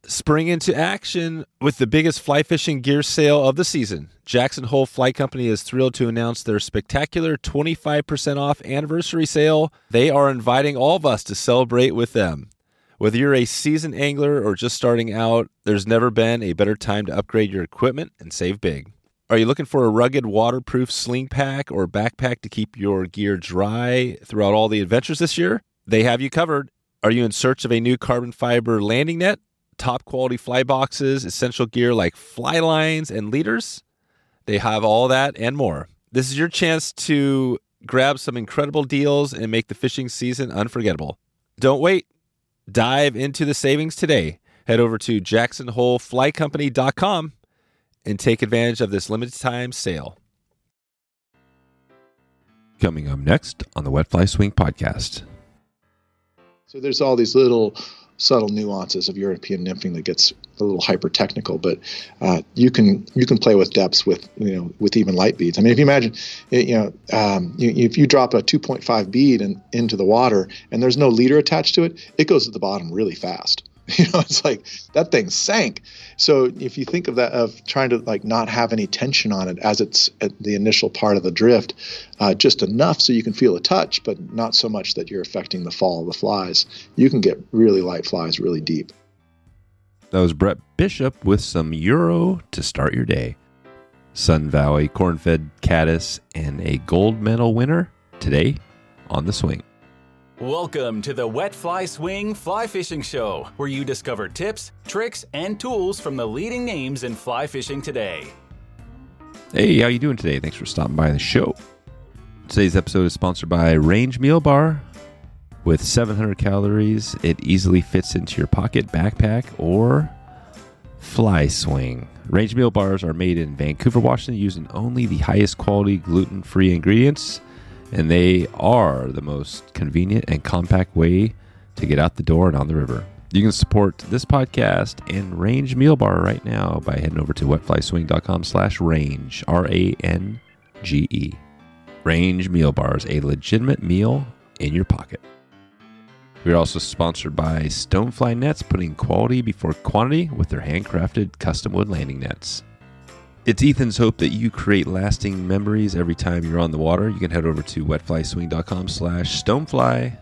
Spring into action with the biggest fly fishing gear sale of the season. Jackson Hole Fly Company is thrilled to announce their spectacular 25% off anniversary sale. They are inviting all of us to celebrate with them. Whether you're a seasoned angler or just starting out, there's never been a better time to upgrade your equipment and save big. Are you looking for a rugged, waterproof sling pack or backpack to keep your gear dry throughout all the adventures this year? They have you covered. Are you in search of a new carbon fiber landing net, top quality fly boxes, essential gear like fly lines and leaders? They have all that and more. This is your chance to grab some incredible deals and make the fishing season unforgettable. Don't wait. Dive into the savings today. Head over to jacksonholeflycompany.com and take advantage of this limited time sale. Coming up next on the Wet Fly Swing podcast. So there's all these little subtle nuances of European nymphing that gets a little hyper technical, but you can play with depths with even light beads. I mean, if you imagine, if you drop a 2.5 bead into the water and there's no leader attached to it, it goes to the bottom really fast. It's like that thing sank. So if you think of that, of trying to like not have any tension on it as it's at the initial part of the drift, just enough so you can feel a touch, but not so much that you're affecting the fall of the flies, you can get really light flies really deep. That was Brett Bishop with some Euro to start your day. Sun Valley, corn-fed caddis, and a gold medal winner today on the swing. Welcome to the Wet Fly Swing Fly Fishing Show, where you discover tips, tricks, and tools from the leading names in fly fishing today. Hey, how you doing today? Thanks for stopping by the show. Today's episode is sponsored by Range Meal Bar. With 700 calories, it easily fits into your pocket, backpack, or fly swing. Range Meal Bars are made in Vancouver, Washington, using only the highest quality gluten-free ingredients, and they are the most convenient and compact way to get out the door and on the river. You can support this podcast and Range Meal Bar right now by heading over to wetflyswing.com/range, R-A-N-G-E. Range Meal Bars, a legitimate meal in your pocket. We're also sponsored by Stonefly Nets, putting quality before quantity with their handcrafted custom wood landing nets. It's Ethan's hope that you create lasting memories every time you're on the water. You can head over to wetflyswing.com/stonefly,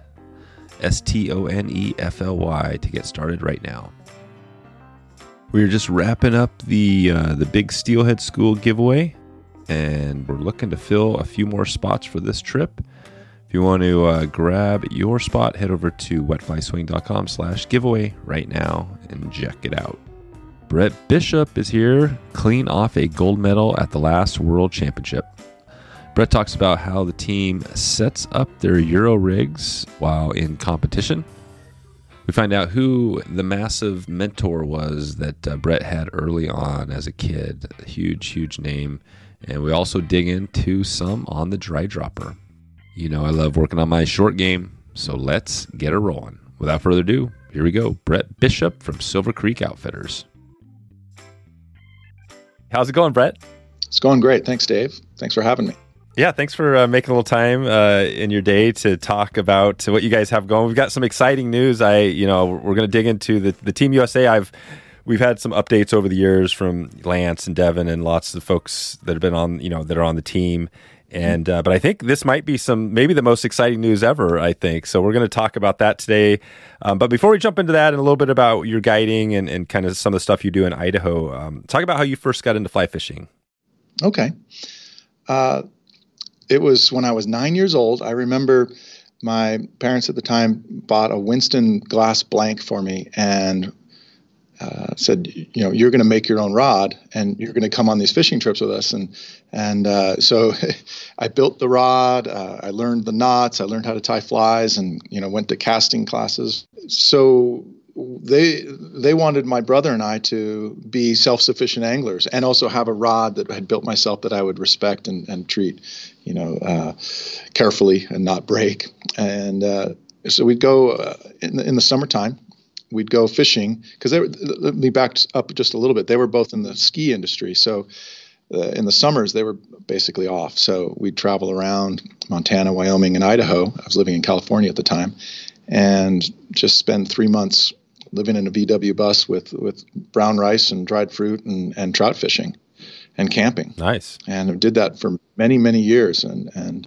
STONEFLY, to get started right now. We're just wrapping up the big Steelhead School giveaway, and we're looking to fill a few more spots for this trip. If you want to grab your spot, head over to wetflyswing.com/giveaway right now and check it out. Brett Bishop is here, clean off a gold medal at the last World Championship. Brett talks about how the team sets up their Euro rigs while in competition. We find out who the massive mentor was that Brett had early on as a kid. A huge, huge name. And we also dig into some on the dry dropper. You know I love working on my short game, so let's get it rolling. Without further ado, here we go. Brett Bishop from Silver Creek Outfitters. How's it going, Brett? It's going great. Thanks, Dave. Thanks for having me. Yeah, thanks for making a little time in your day to talk about what you guys have going. We've got some exciting news. We're going to dig into the Team USA. We've had some updates over the years from Lance and Devin and lots of folks that have been on, that are on the team. And but I think this might be maybe the most exciting news ever, I think. So we're going to talk about that today. But before we jump into that and a little bit about your guiding and kind of some of the stuff you do in Idaho, talk about how you first got into fly fishing. Okay. It was when I was 9 years old. I remember my parents at the time bought a Winston glass blank for me and said, you're going to make your own rod and you're going to come on these fishing trips with us. And so I built the rod. I learned the knots. I learned how to tie flies and, went to casting classes. So they wanted my brother and I to be self-sufficient anglers and also have a rod that I had built myself that I would respect and treat, carefully and not break. And so we'd go in the summertime. We'd go fishing because let me back up just a little bit. They were both in the ski industry. So in the summers, they were basically off. So we'd travel around Montana, Wyoming, and Idaho. I was living in California at the time, and just spend 3 months living in a VW bus with brown rice and dried fruit and trout fishing and camping. Nice. And did that for many, many years. And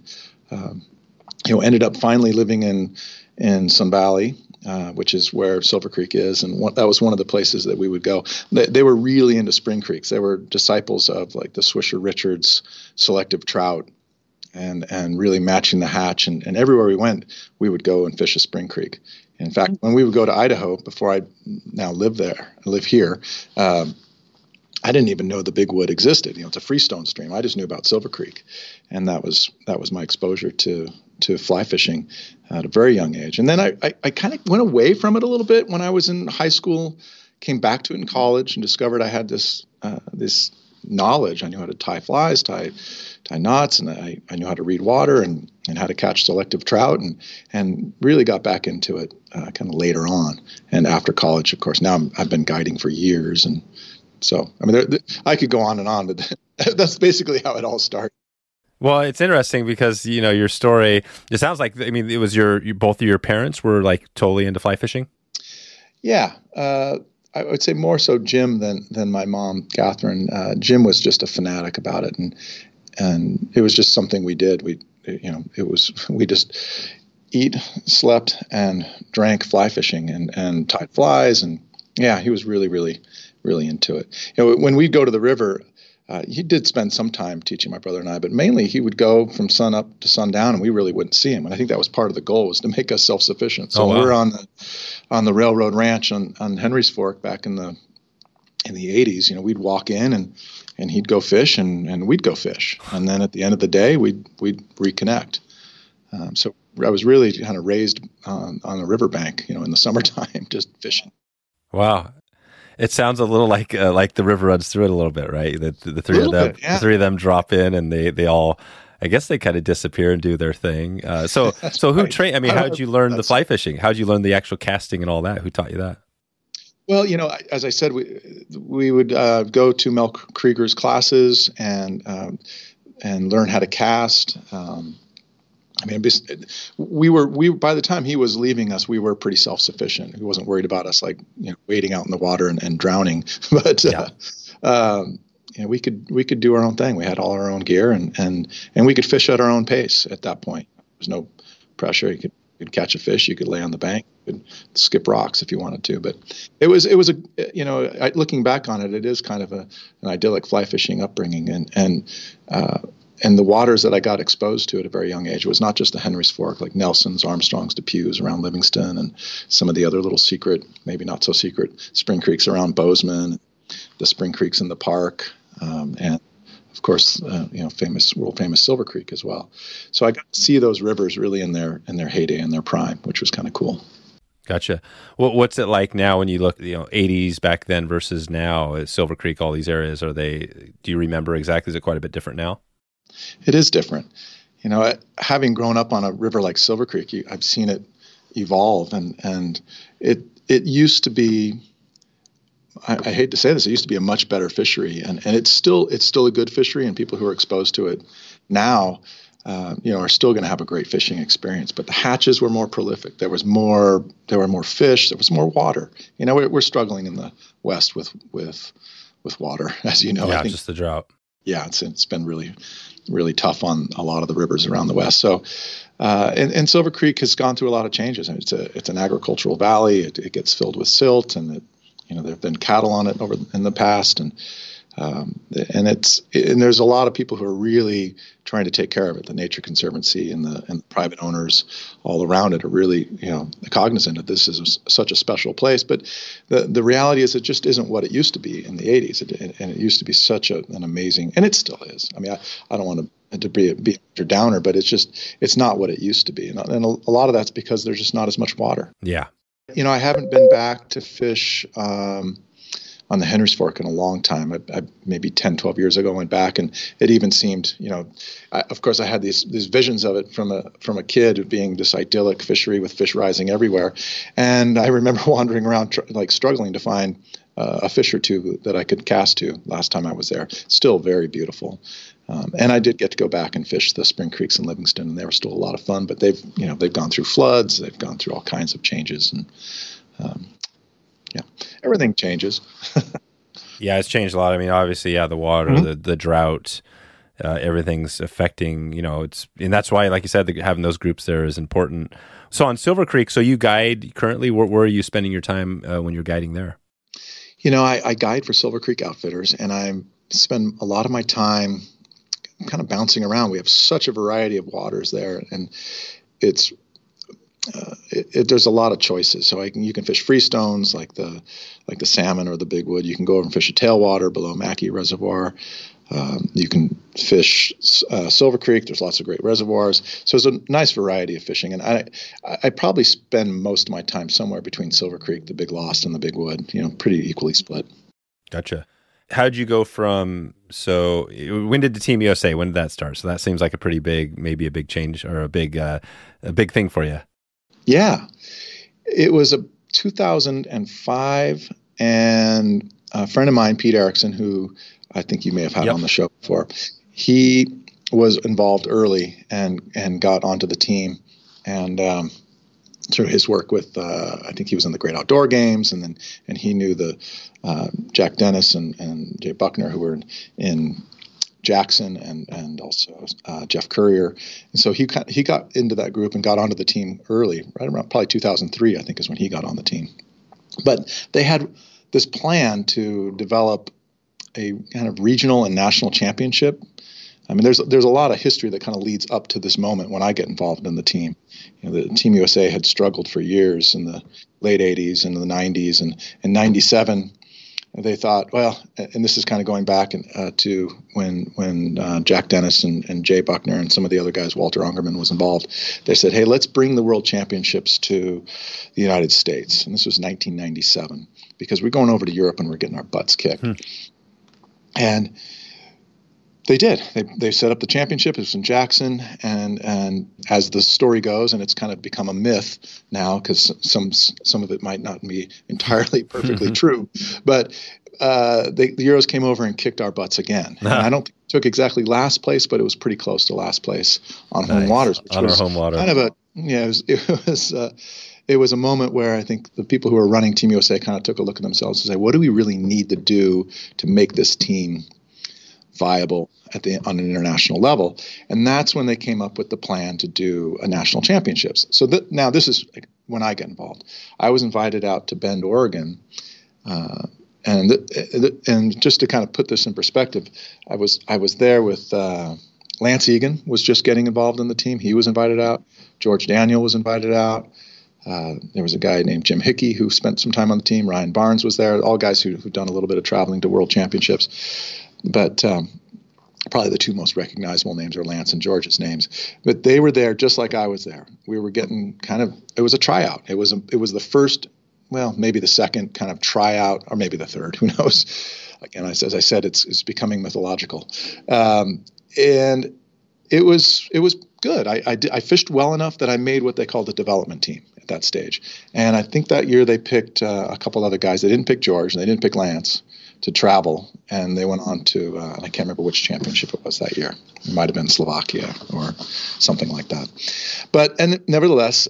ended up finally living in Sun Valley, which is where Silver Creek is. And that was one of the places that we would go. They were really into spring creeks. They were disciples of like the Swisher Richards selective trout and really matching the hatch. And everywhere we went, we would go and fish a spring creek. In fact, when we would go to Idaho, before I now live here, I didn't even know the Big Wood existed. It's a freestone stream. I just knew about Silver Creek, and that was my exposure to fly fishing at a very young age. And then I kind of went away from it a little bit when I was in high school, came back to it in college, and discovered I had this knowledge. I knew how to tie flies, tie knots, and I knew how to read water and how to catch selective trout, and really got back into it kind of later on. And after college, of course, now I've been guiding for years, and so I mean, I could go on and on, but that's basically how it all started. Well, it's interesting because your story. It sounds like it was both of your parents were like totally into fly fishing. Yeah, I would say more so Jim than my mom, Catherine. Jim was just a fanatic about it, and it was just something we did. We just eat, slept, and drank fly fishing and tied flies, and yeah, he was really, really, really into it. When we'd go to the river, he did spend some time teaching my brother and I, but mainly he would go from sun up to sundown, and we really wouldn't see him. And I think that was part of the goal, was to make us self-sufficient. So we were on the railroad ranch on Henry's Fork back in the 80s. We'd walk in and he'd go fish and we'd go fish. And then at the end of the day, we'd reconnect. So I was really kind of raised on a riverbank, in the summertime, just fishing. Wow. It sounds a little like the river runs through it a little bit, right? The three of them, the three of them drop in, and they all, I guess they kind of disappear and do their thing. So who trained? How did you learn the fly fishing? How did you learn the actual casting and all that? Who taught you that? Well, as I said, we would go to Mel Krieger's classes and learn how to cast. We by the time he was leaving us, we were pretty self-sufficient. He wasn't worried about us wading out in the water and drowning, but we could do our own thing. We had all our own gear and we could fish at our own pace at that point. There was no pressure. You could catch a fish, you could lay on the bank, you could skip rocks if you wanted to. But it was looking back on it, it is kind of an idyllic fly fishing upbringing, and the waters that I got exposed to at a very young age was not just the Henry's Fork, like Nelson's, Armstrong's, Depews around Livingston, and some of the other little secret, maybe not so secret, spring creeks around Bozeman, the spring creeks in the park, and of course, world famous Silver Creek as well. So I got to see those rivers really in their heyday, in their prime, which was kind of cool. Gotcha. What's it like now when you look, 80s back then versus now? Silver Creek, all these areas, do you remember exactly? Is it quite a bit different now? It is different. Having grown up on a river like Silver Creek, I've seen it evolve, and it used to be, I hate to say this, it used to be a much better fishery, and it's still a good fishery, and people who are exposed to it now, are still going to have a great fishing experience. But the hatches were more prolific. There were more fish. There was more water. We're struggling in the West with water, as you know. Yeah, I think, just the drought. Yeah, it's been really, really tough on a lot of the rivers around the West. So, and Silver Creek has gone through a lot of changes. It's an agricultural valley. It gets filled with silt, and there have been cattle on it in the past, and there's a lot of people who are really trying to take care of it. The Nature Conservancy and the private owners all around it are really cognizant that this is such a special place. But the reality is it just isn't what it used to be in the 80s, and it used to be such an amazing, and it still is. I don't want to be a downer, but it's not what it used to be, and a lot of that's because there's just not as much water. Yeah. I haven't been back to fish on the Henry's Fork in a long time. I maybe 10, 12 years ago went back, and it even seemed, of course I had these visions of it from a kid of being this idyllic fishery with fish rising everywhere. And I remember wandering around struggling to find a fish or two that I could cast to last time I was there. Still very beautiful. And I did get to go back and fish the spring creeks in Livingston, and they were still a lot of fun, but they've gone through floods, they've gone through all kinds of changes, and everything changes. Yeah, it's changed a lot. I mean, obviously, the water, the drought, everything's affecting, and that's why, like you said, having those groups there is important. So on Silver Creek, so you guide currently, where are you spending your time when you're guiding there? I guide for Silver Creek Outfitters, and I spend a lot of my time kind of bouncing around. We have such a variety of waters there, and it's there's a lot of choices. So you can fish freestones like the salmon or the bigwood. You can go over and fish a tailwater below Mackey Reservoir. You can fish Silver Creek. There's lots of great reservoirs. So it's a nice variety of fishing. And I probably spend most of my time somewhere between Silver Creek, the Big Lost, and the Bigwood, pretty equally split. Gotcha. How did you go when did the Team USA, when did that start? So that seems like maybe a big change or a big thing for you. Yeah, it was 2005, and a friend of mine, Pete Erickson, who I think you may have had on the show before, he was involved early and got onto the team, and through his work with, I think he was in the Great Outdoor Games, and he knew the Jack Dennis and Jay Buckner, who were in Jackson, and also Jeff Currier. And so he got into that group and got onto the team early, right around probably 2003, I think is when he got on the team. But they had this plan to develop a kind of regional and national championship. I mean, there's a lot of history that kind of leads up to this moment when I get involved in the team. The Team USA had struggled for years in the late 80s and the 90s, and in 97, they thought, well, and this is kind of going back to when Jack Dennis and Jay Buckner and some of the other guys, Walter Ungerman was involved. They said, hey, let's bring the World Championships to the United States. And this was 1997, because we're going over to Europe and we're getting our butts kicked. And they did. They set up the championship. It was in Jackson, and as the story goes, and it's kind of become a myth now because some of it might not be entirely perfectly true, but the Euros came over and kicked our butts again. And I don't think it took exactly last place, but it was pretty close to last place on home waters. Which was our home water. Kind of it was a moment where I think the people who were running Team USA kind of took a look at themselves and say, what do we really need to do to make this team viable on an international level? And that's when they came up with the plan to do a national championships. So now this is when I get involved. I was invited out to Bend, Oregon, and just to kind of put this in perspective, I was there with Lance Egan was just getting involved in the team. He was invited out. George Daniel was invited out. There was a guy named Jim Hickey who spent some time on the team. Ryan Barnes was there. All guys who've done a little bit of traveling to world championships. But probably the two most recognizable names are Lance and George's names. But they were there just like I was there. We were getting it was a tryout. It was the first, well, maybe the second kind of tryout, or maybe the third. Who knows? Again, as I said, it's becoming mythological. And it was good. I fished well enough that I made what they called the development team at that stage. And I think that year they picked a couple other guys. They didn't pick George and they didn't pick Lance to travel, and they went on to I can't remember which championship it was that year. It might have been Slovakia or something like that. And nevertheless,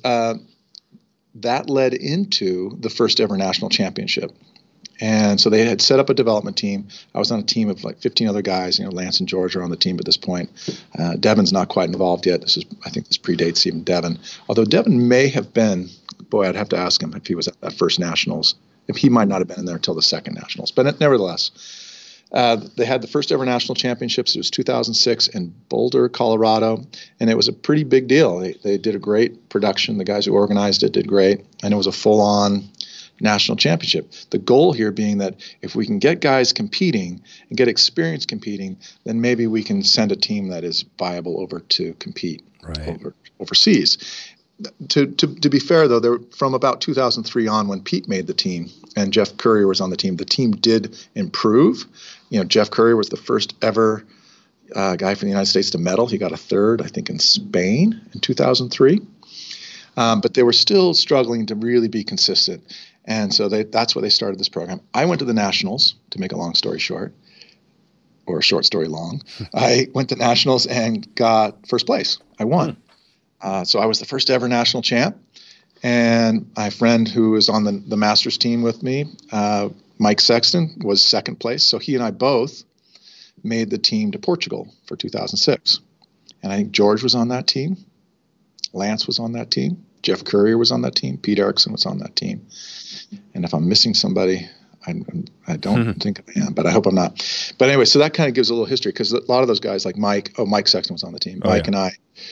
that led into the first ever national championship. And so they had set up a development team. I was on a team of like 15 other guys. Lance and George are on the team at this point. Devin's not quite involved yet. I think this predates even Devin. Although Devin may have been, boy, I'd have to ask him if he was at that first nationals. If he might not have been in there until the second nationals. But nevertheless, they had the first ever national championships. It was 2006 in Boulder, Colorado. And it was a pretty big deal. They did a great production. The guys who organized it did great. And it was a full-on national championship. The goal here being that if we can get guys competing and get experience competing, then maybe we can send a team that is viable over to compete overseas. To be fair, though, from about 2003 on, when Pete made the team and Jeff Currier was on the team did improve. Jeff Currier was the first ever guy from the United States to medal. He got a third, I think, in Spain in 2003. But they were still struggling to really be consistent. And so that's why they started this program. I went to the Nationals, to make a long story short, or a short story long. I went to Nationals and got first place. I won. So I was the first ever national champ. And my friend who was on the Masters team with me, Mike Sexton, was second place. So he and I both made the team to Portugal for 2006. And I think George was on that team. Lance was on that team. Jeff Courier was on that team. Pete Erickson was on that team. And if I'm missing somebody, I don't think I am, but I hope I'm not. But anyway, so that kind of gives a little history, because a lot of those guys like Mike Sexton was on the team. Mike and I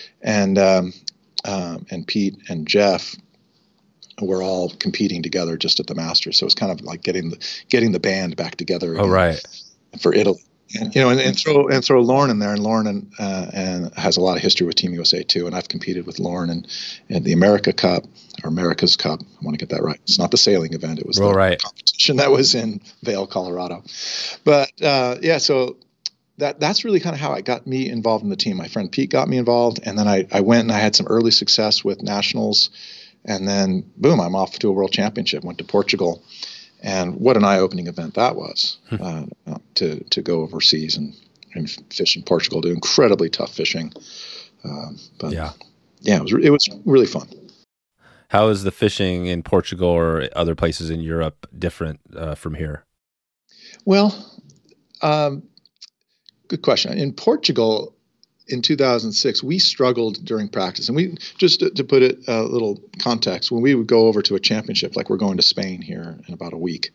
and Pete and Jeff were all competing together just at the Masters. So it's kind of like getting the band back together for Italy. And, and throw Lauren in there, and Lauren and has a lot of history with Team USA too. And I've competed with Lauren in the America's Cup. I want to get that right. It's not the sailing event; it was the competition that was in Vail, Colorado. But so that's really kind of how it got me involved in the team. My friend Pete got me involved, and then I went and I had some early success with nationals, and then boom, I'm off to a world championship. Went to Portugal. And what an eye-opening event that was, to go overseas and fish in Portugal, do incredibly tough fishing. It was really fun. How is the fishing in Portugal or other places in Europe different from here? Well, good question. In Portugal, in 2006, we struggled during practice. And we, just to put it a little context, when we would go over to a championship, like we're going to Spain here in about a week,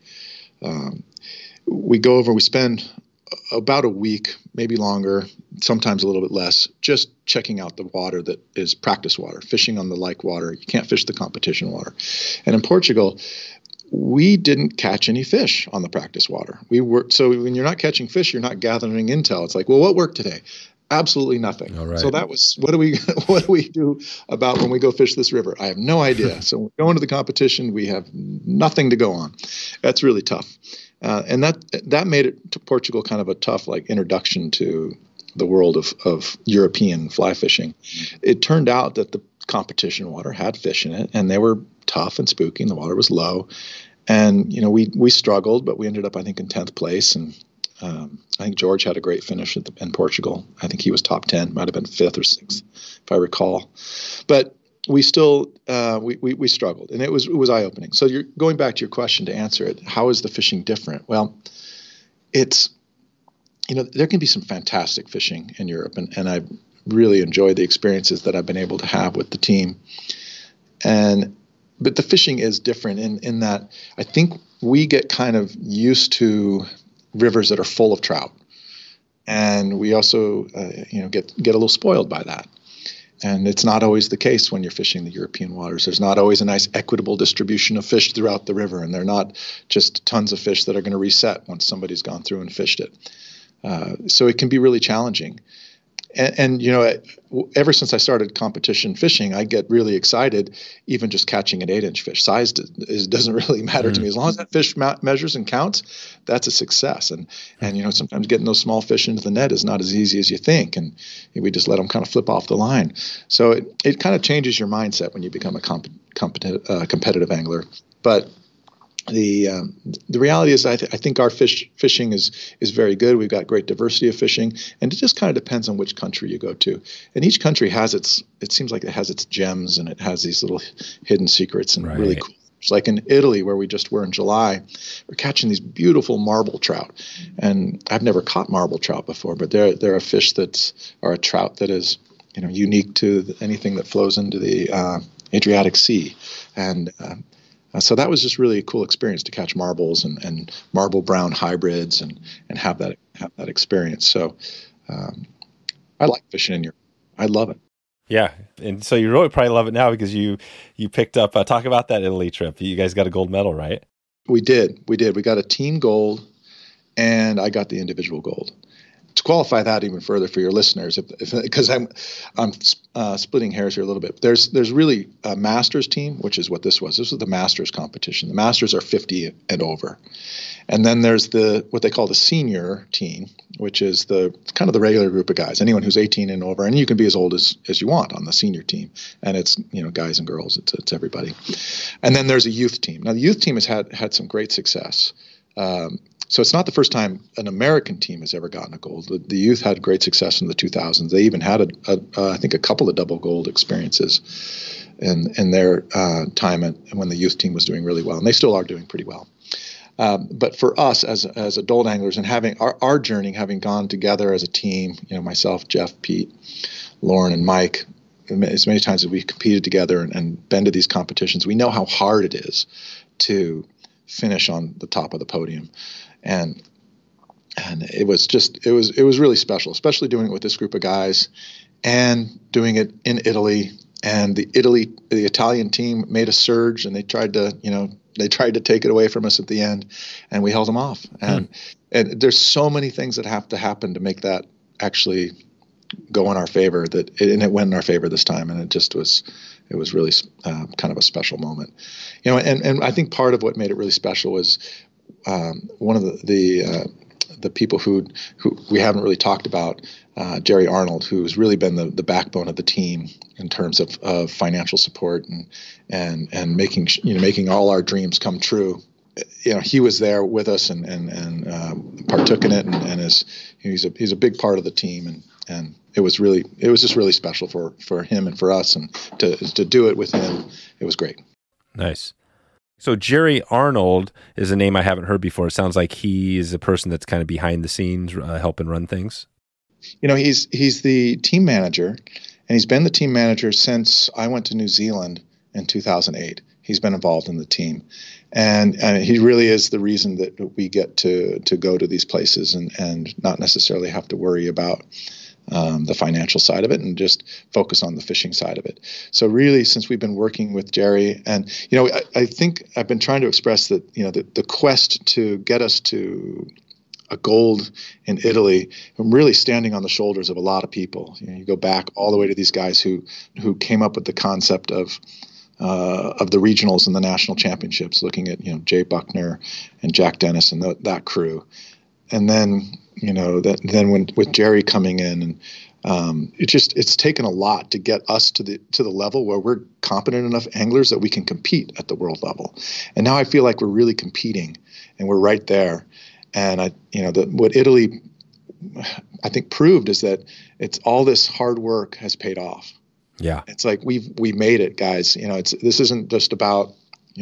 we go over, we spend about a week, maybe longer, sometimes a little bit less, just checking out the water that is practice water, fishing on the lake water. You can't fish the competition water. And in Portugal, we didn't catch any fish on the practice water. So when you're not catching fish, you're not gathering intel. It's like, well, what worked today? Absolutely nothing. All right. So that was, what do we do about when we go fish this river? I have no idea. So when we go into the competition, we have nothing to go on. That's really tough. And that made it to Portugal kind of a tough introduction to the world of European fly fishing. It turned out that the competition water had fish in it, and they were tough and spooky, and the water was low. And we struggled, but we ended up, I think, in 10th place. And I think George had a great finish in Portugal. I think he was top 10, might have been 5th or 6th, if I recall. But we still we struggled, and it was eye-opening. So you're going back to your question to answer it. How is the fishing different? Well, it's there can be some fantastic fishing in Europe, and I really enjoyed the experiences that I've been able to have with the team. But the fishing is different in that I think we get kind of used to rivers that are full of trout, and we also get a little spoiled by that. And it's not always the case when you're fishing the European waters. There's not always a nice equitable distribution of fish throughout the river, and they're not just tons of fish that are going to reset once somebody's gone through and fished it. So it can be really challenging. And ever since I started competition fishing, I get really excited, even just catching an 8-inch fish. Size doesn't really matter to me. As long as that fish measures and counts, that's a success. And sometimes getting those small fish into the net is not as easy as you think. And we just let them kind of flip off the line. So it kind of changes your mindset when you become a competitive angler. But the reality is, I think our fishing is very good. We've got great diversity of fishing, and it just kind of depends on which country you go to. And each country has it seems like it has its gems, and it has these little hidden secrets and really cool. It's like in Italy, where we just were in July, we're catching these beautiful marble trout. And I've never caught marble trout before, but they're a fish are a trout that is unique to anything that flows into the Adriatic Sea. And so that was just really a cool experience to catch marbles and marble brown hybrids and have that experience. So I like fishing in Europe. I love it. Yeah, and so you really probably love it now because you picked up. Talk about that Italy trip. You guys got a gold medal, right? We did. We got a team gold, and I got the individual gold. To qualify that even further for your listeners, because I'm splitting hairs here a little bit. There's really a Masters team, which is what this was. This was the Masters competition. The Masters are 50 and over, and then there's what they call the senior team, which is the kind of the regular group of guys. Anyone who's 18 and over, and you can be as old as you want on the senior team, and it's guys and girls. It's everybody, and then there's a youth team. Now the youth team has had some great success. So it's not the first time an American team has ever gotten a gold. The youth had great success in the 2000s. They even had I think a couple of double gold experiences. in their time when the youth team was doing really well, and they still are doing pretty well. But for us as adult anglers and having our journey, having gone together as a team, myself, Jeff, Pete, Lauren, and Mike, as many times as we've competed together and been to these competitions, we know how hard it is to finish on the top of the podium. And it was really special, especially doing it with this group of guys and doing it in Italy. And the Italian team made a surge, and they tried to take it away from us at the end, and we held them off. And there's so many things that have to happen to make that actually go in our favor, and it went in our favor this time. And it was really kind of a special moment, and I think part of what made it really special was one of the people who we haven't really talked about, Jerry Arnold, who's really been the backbone of the team in terms of financial support and making all our dreams come true. He was there with us and partook in it, and he's a big part of the team, and it was just really special for him and for us, and to do it with him, it was great. Nice. So Jerry Arnold is a name I haven't heard before. It sounds like he is a person that's kind of behind the scenes, helping run things. He's the team manager, and he's been the team manager since I went to New Zealand in 2008. He's been involved in the team, and he really is the reason that we get to go to these places and not necessarily have to worry about the financial side of it and just focus on the fishing side of it. So really, since we've been working with Jerry, and I think I've been trying to express that the quest to get us to a gold in Italy, I'm really standing on the shoulders of a lot of people. You go back all the way to these guys who came up with the concept of the regionals and the national championships, looking at Jay Buckner and Jack Dennis and that crew, and then when with Jerry coming in, and it's taken a lot to get us to the level where we're competent enough anglers that we can compete at the world level. And now I feel like we're really competing, and we're right there. And what Italy, I think, proved is that it's all this hard work has paid off. Yeah, it's like we made it, guys. This isn't just about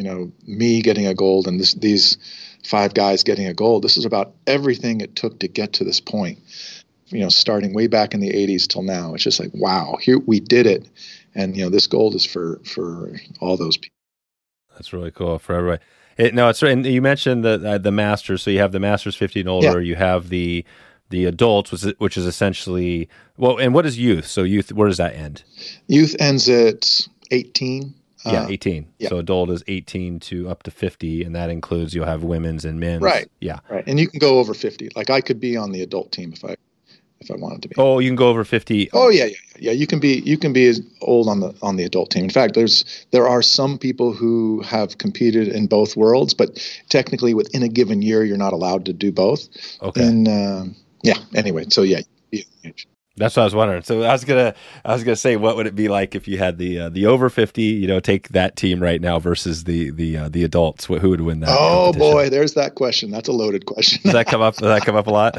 me getting a gold and these 5 guys getting a gold. This is about everything it took to get to this point, starting way back in the 80s till now. It's just like, wow, here we did it. And, this gold is for all those people. That's really cool for everybody. It's right. And you mentioned the Masters. So you have the Masters 50 and older. Yeah. You have the adults, which is essentially, and what is youth? So youth, where does that end? Youth ends at 18. 18. Yeah. So adult is 18 to up to 50, and that includes you'll have women's and men's. Right. Yeah. Right. And you can go over 50. Like I could be on the adult team if I wanted to be. Oh, you can go over 50. Oh yeah. You can be as old on the adult team. In fact, there are some people who have competed in both worlds, but technically within a given year you're not allowed to do both. Okay. And anyway, so yeah. That's what I was wondering. So I was gonna say, what would it be like if you had the over 50? Take that team right now versus the adults. Who would win that? Oh boy, there's that question. That's a loaded question. Does that come up? a lot?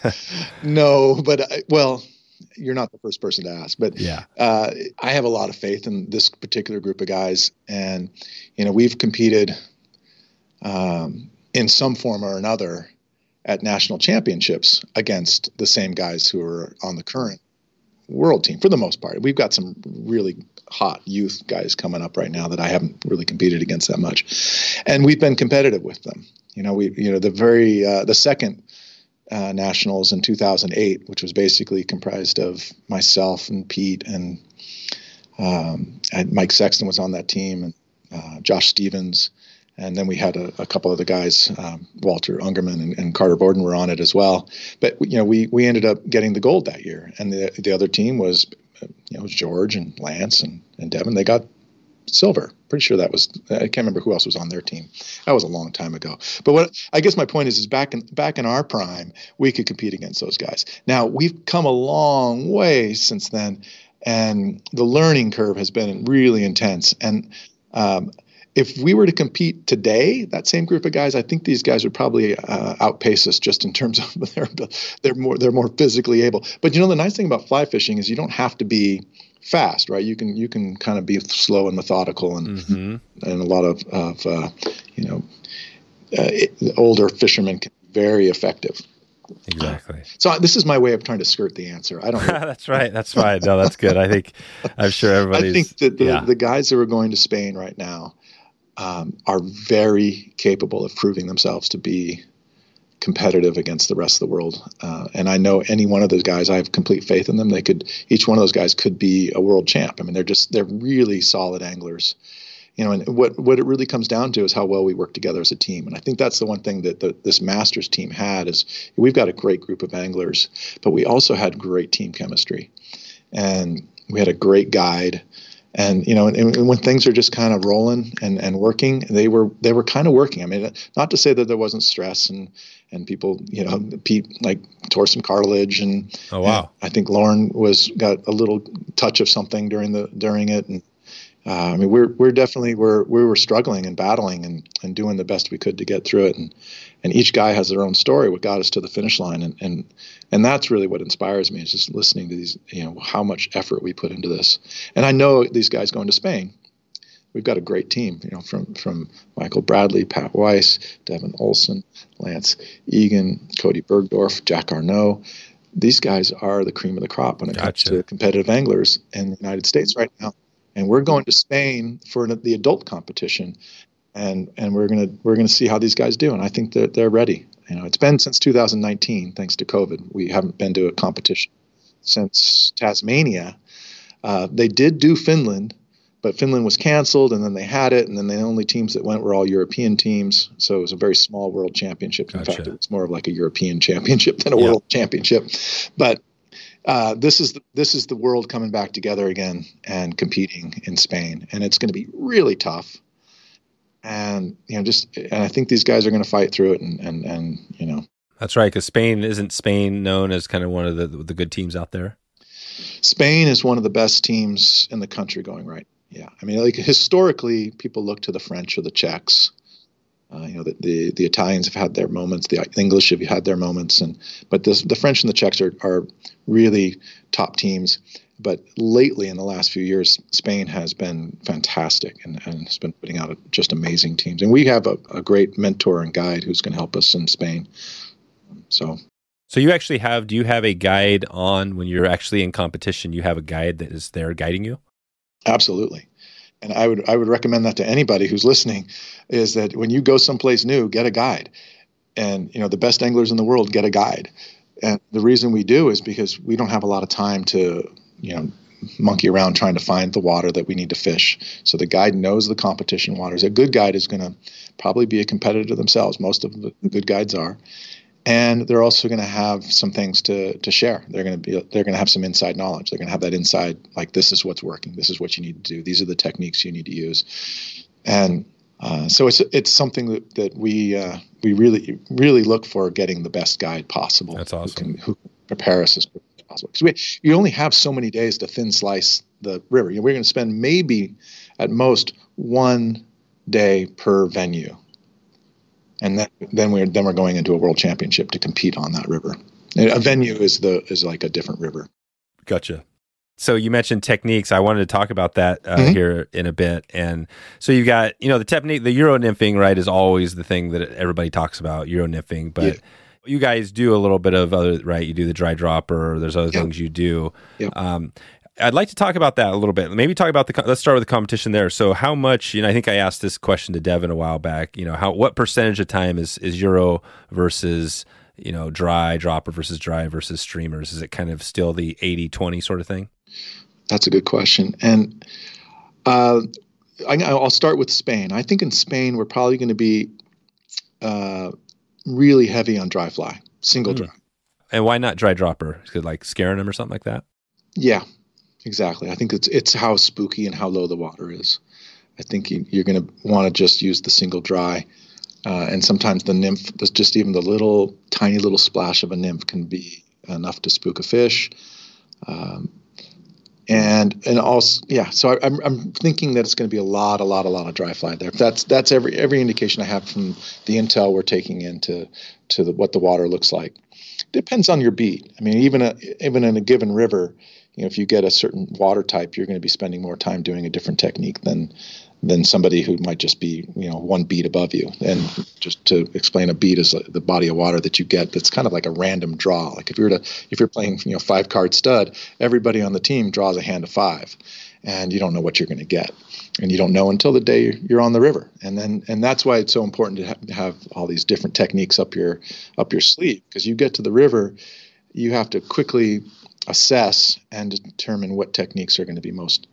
No, but you're not the first person to ask. But yeah, I have a lot of faith in this particular group of guys, and we've competed in some form or another at national championships against the same guys who are on the current world team for the most part. We've got some really hot youth guys coming up right now that I haven't really competed against that much, and we've been competitive with them. The second nationals in 2008, which was basically comprised of myself and Pete and Mike Sexton was on that team, and Josh Stevens. And then we had a couple of the guys, Walter Ungerman and Carter Borden were on it as well. But we ended up getting the gold that year, and the other team was George and Lance and Devin. They got silver. Pretty sure that was, I can't remember who else was on their team. That was a long time ago. But I guess my point is back in our prime, we could compete against those guys. Now we've come a long way since then, and the learning curve has been really intense. And if we were to compete today, that same group of guys, I think these guys would probably outpace us just in terms of they're more physically able. But the nice thing about fly fishing is you don't have to be fast, right? You can kind of be slow and methodical, and a lot of older fishermen can be very effective. Exactly. So this is my way of trying to skirt the answer. I don't know. That's right. That's fine. No, that's good. I'm sure everybody's. I think that the guys that are going to Spain right now are very capable of proving themselves to be competitive against the rest of the world. And I know any one of those guys, I have complete faith in them. Each one of those guys could be a world champ. I mean, they're really solid anglers. And what it really comes down to is how well we work together as a team. And I think that's the one thing that this Masters team had is we've got a great group of anglers, but we also had great team chemistry, and we had a great guide. And and when things are just kind of rolling and working, they were kind of working. I mean, not to say that there wasn't stress and people, Pete tore some cartilage, and oh wow, and I think Lauren got a little touch of something during it, and I mean, we were struggling and battling and doing the best we could to get through it, and each guy has their own story, what got us to the finish line, and that's really what inspires me, is just listening to these, how much effort we put into this. And I know these guys going to Spain, we've got a great team, from Michael Bradley, Pat Weiss, Devin Olson, Lance Egan, Cody Bergdorf, Jack Arnault. These guys are the cream of the crop when it comes to competitive anglers in the United States right now. And we're going to Spain for the adult competition, and we're gonna see how these guys do. And I think that they're ready. It's been since 2019, thanks to COVID. We haven't been to a competition since Tasmania. They did do Finland, but Finland was canceled, and then they had it, and then the only teams that went were all European teams. So it was a very small world championship. In fact, it was more of like a European championship than a world championship. But this is the world coming back together again and competing in Spain, and it's going to be really tough. And and I think these guys are going to fight through it, and That's right, because isn't Spain known as kind of one of the good teams out there? Spain is one of the best teams in the country going right. Yeah, I mean, historically, people look to the French or the Czechs. The Italians have had their moments, the English have had their moments, but the French and the Czechs are really top teams. But lately, in the last few years, Spain has been fantastic and has been putting out just amazing teams. And we have a great mentor and guide who's going to help us in Spain. So you actually do you have a guide on when you're actually in competition? You have a guide that is there guiding you? Absolutely. And I would recommend that to anybody who's listening, is that when you go someplace new, get a guide. And, the best anglers in the world get a guide. And the reason we do is because we don't have a lot of time to, monkey around trying to find the water that we need to fish. So the guide knows the competition waters. A good guide is going to probably be a competitor themselves. Most of the good guides are. And they're also going to have some things to share. They're going to have some inside knowledge. They're going to have that inside, like, this is what's working. This is what you need to do. These are the techniques you need to use. And so it's something that we really, really look for, getting the best guide possible. That's awesome. Who can prepare us as quickly as possible. Because you only have so many days to thin slice the river. We're going to spend maybe at most 1 day per venue. And then we're going into a world championship to compete on that river. A venue is like a different river. Gotcha. So you mentioned techniques. I wanted to talk about that here in a bit. And so you got, the technique, the Euro nymphing, right, is always the thing that everybody talks about, Euro nymphing. But you guys do a little bit of other, right? You do the dry dropper. There's other things you do. Yep. I'd like to talk about that a little bit. Maybe talk about let's start with the competition there. So how much, I think I asked this question to Devin a while back, what percentage of time is Euro versus, dry dropper versus dry versus streamers? Is it kind of still the 80-20 sort of thing? That's a good question. And I'll start with Spain. I think in Spain, we're probably going to be really heavy on dry fly, single dry. And why not dry dropper? Is it like scaring them or something like that? Yeah. Exactly. I think it's how spooky and how low the water is. I think you're going to want to just use the single dry. And sometimes the nymph, just even the tiny little splash of a nymph can be enough to spook a fish. And also, so I'm thinking that it's going to be a lot of dry fly there. That's every indication I have from the intel we're taking into what the water looks like. Depends on your beat. I mean, even in a given river, if you get a certain water type, you're going to be spending more time doing a different technique than somebody who might just be, one bead above you. And just to explain, a bead is the body of water that you get that's kind of like a random draw. Like if you're playing, 5-card stud, everybody on the team draws a hand of 5, and you don't know what you're going to get. And you don't know until the day you're on the river. And that's why it's so important to have all these different techniques up your sleeve, because you get to the river, you have to quickly assess and determine what techniques are going to be most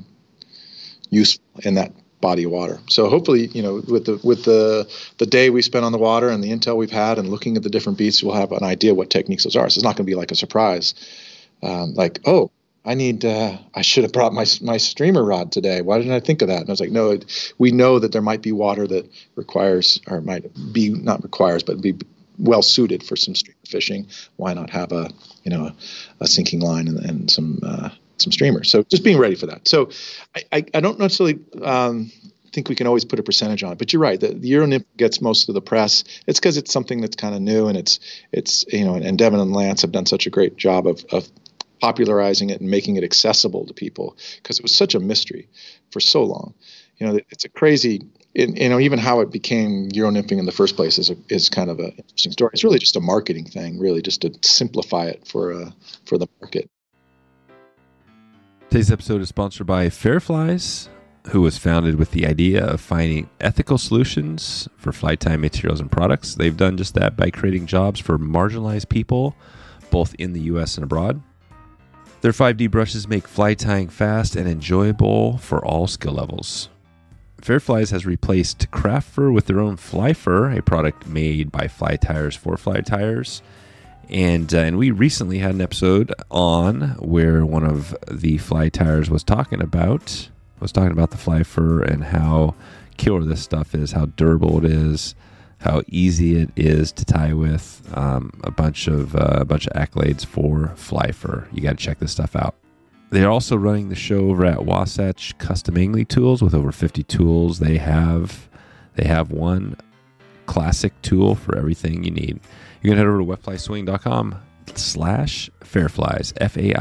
useful in that body of water. So hopefully, with the day we spent on the water and the intel we've had and looking at the different beats, we'll have an idea what techniques those are. So it's not going to be like a surprise, like, oh, I should have brought my streamer rod today. Why didn't I think of that? And I was like, no, we know that there might be water that requires, or might be not requires, but be well suited for some streamer fishing. Why not have a sinking line and some streamers? So just being ready for that. So I don't necessarily think we can always put a percentage on it, but you're right. The Euro Nymph gets most of the press. It's because it's something that's kind of new, and it's and Devin and Lance have done such a great job of popularizing it and making it accessible to people, because it was such a mystery for so long. It's a crazy, even how it became Euro nymphing in the first place is kind of an interesting story. It's really just a marketing thing, really, just to simplify it for the market. Today's episode is sponsored by Fairflies, who was founded with the idea of finding ethical solutions for fly tying materials and products. They've done just that by creating jobs for marginalized people, both in the U.S. and abroad. Their 5D brushes make fly tying fast and enjoyable for all skill levels. Fairflies has replaced craft fur with their own fly fur, a product made by fly tyers for fly tyers. And we recently had an episode on where one of the fly tyers was talking about the fly fur and how killer this stuff is, how durable it is, how easy it is to tie with, a bunch of accolades for fly fur. You got to check this stuff out. They're also running the show over at Wasatch Custom Angling Tools with over 50 tools. They have one classic tool for everything you need. You can head over to wetflyswing.com/fairflies,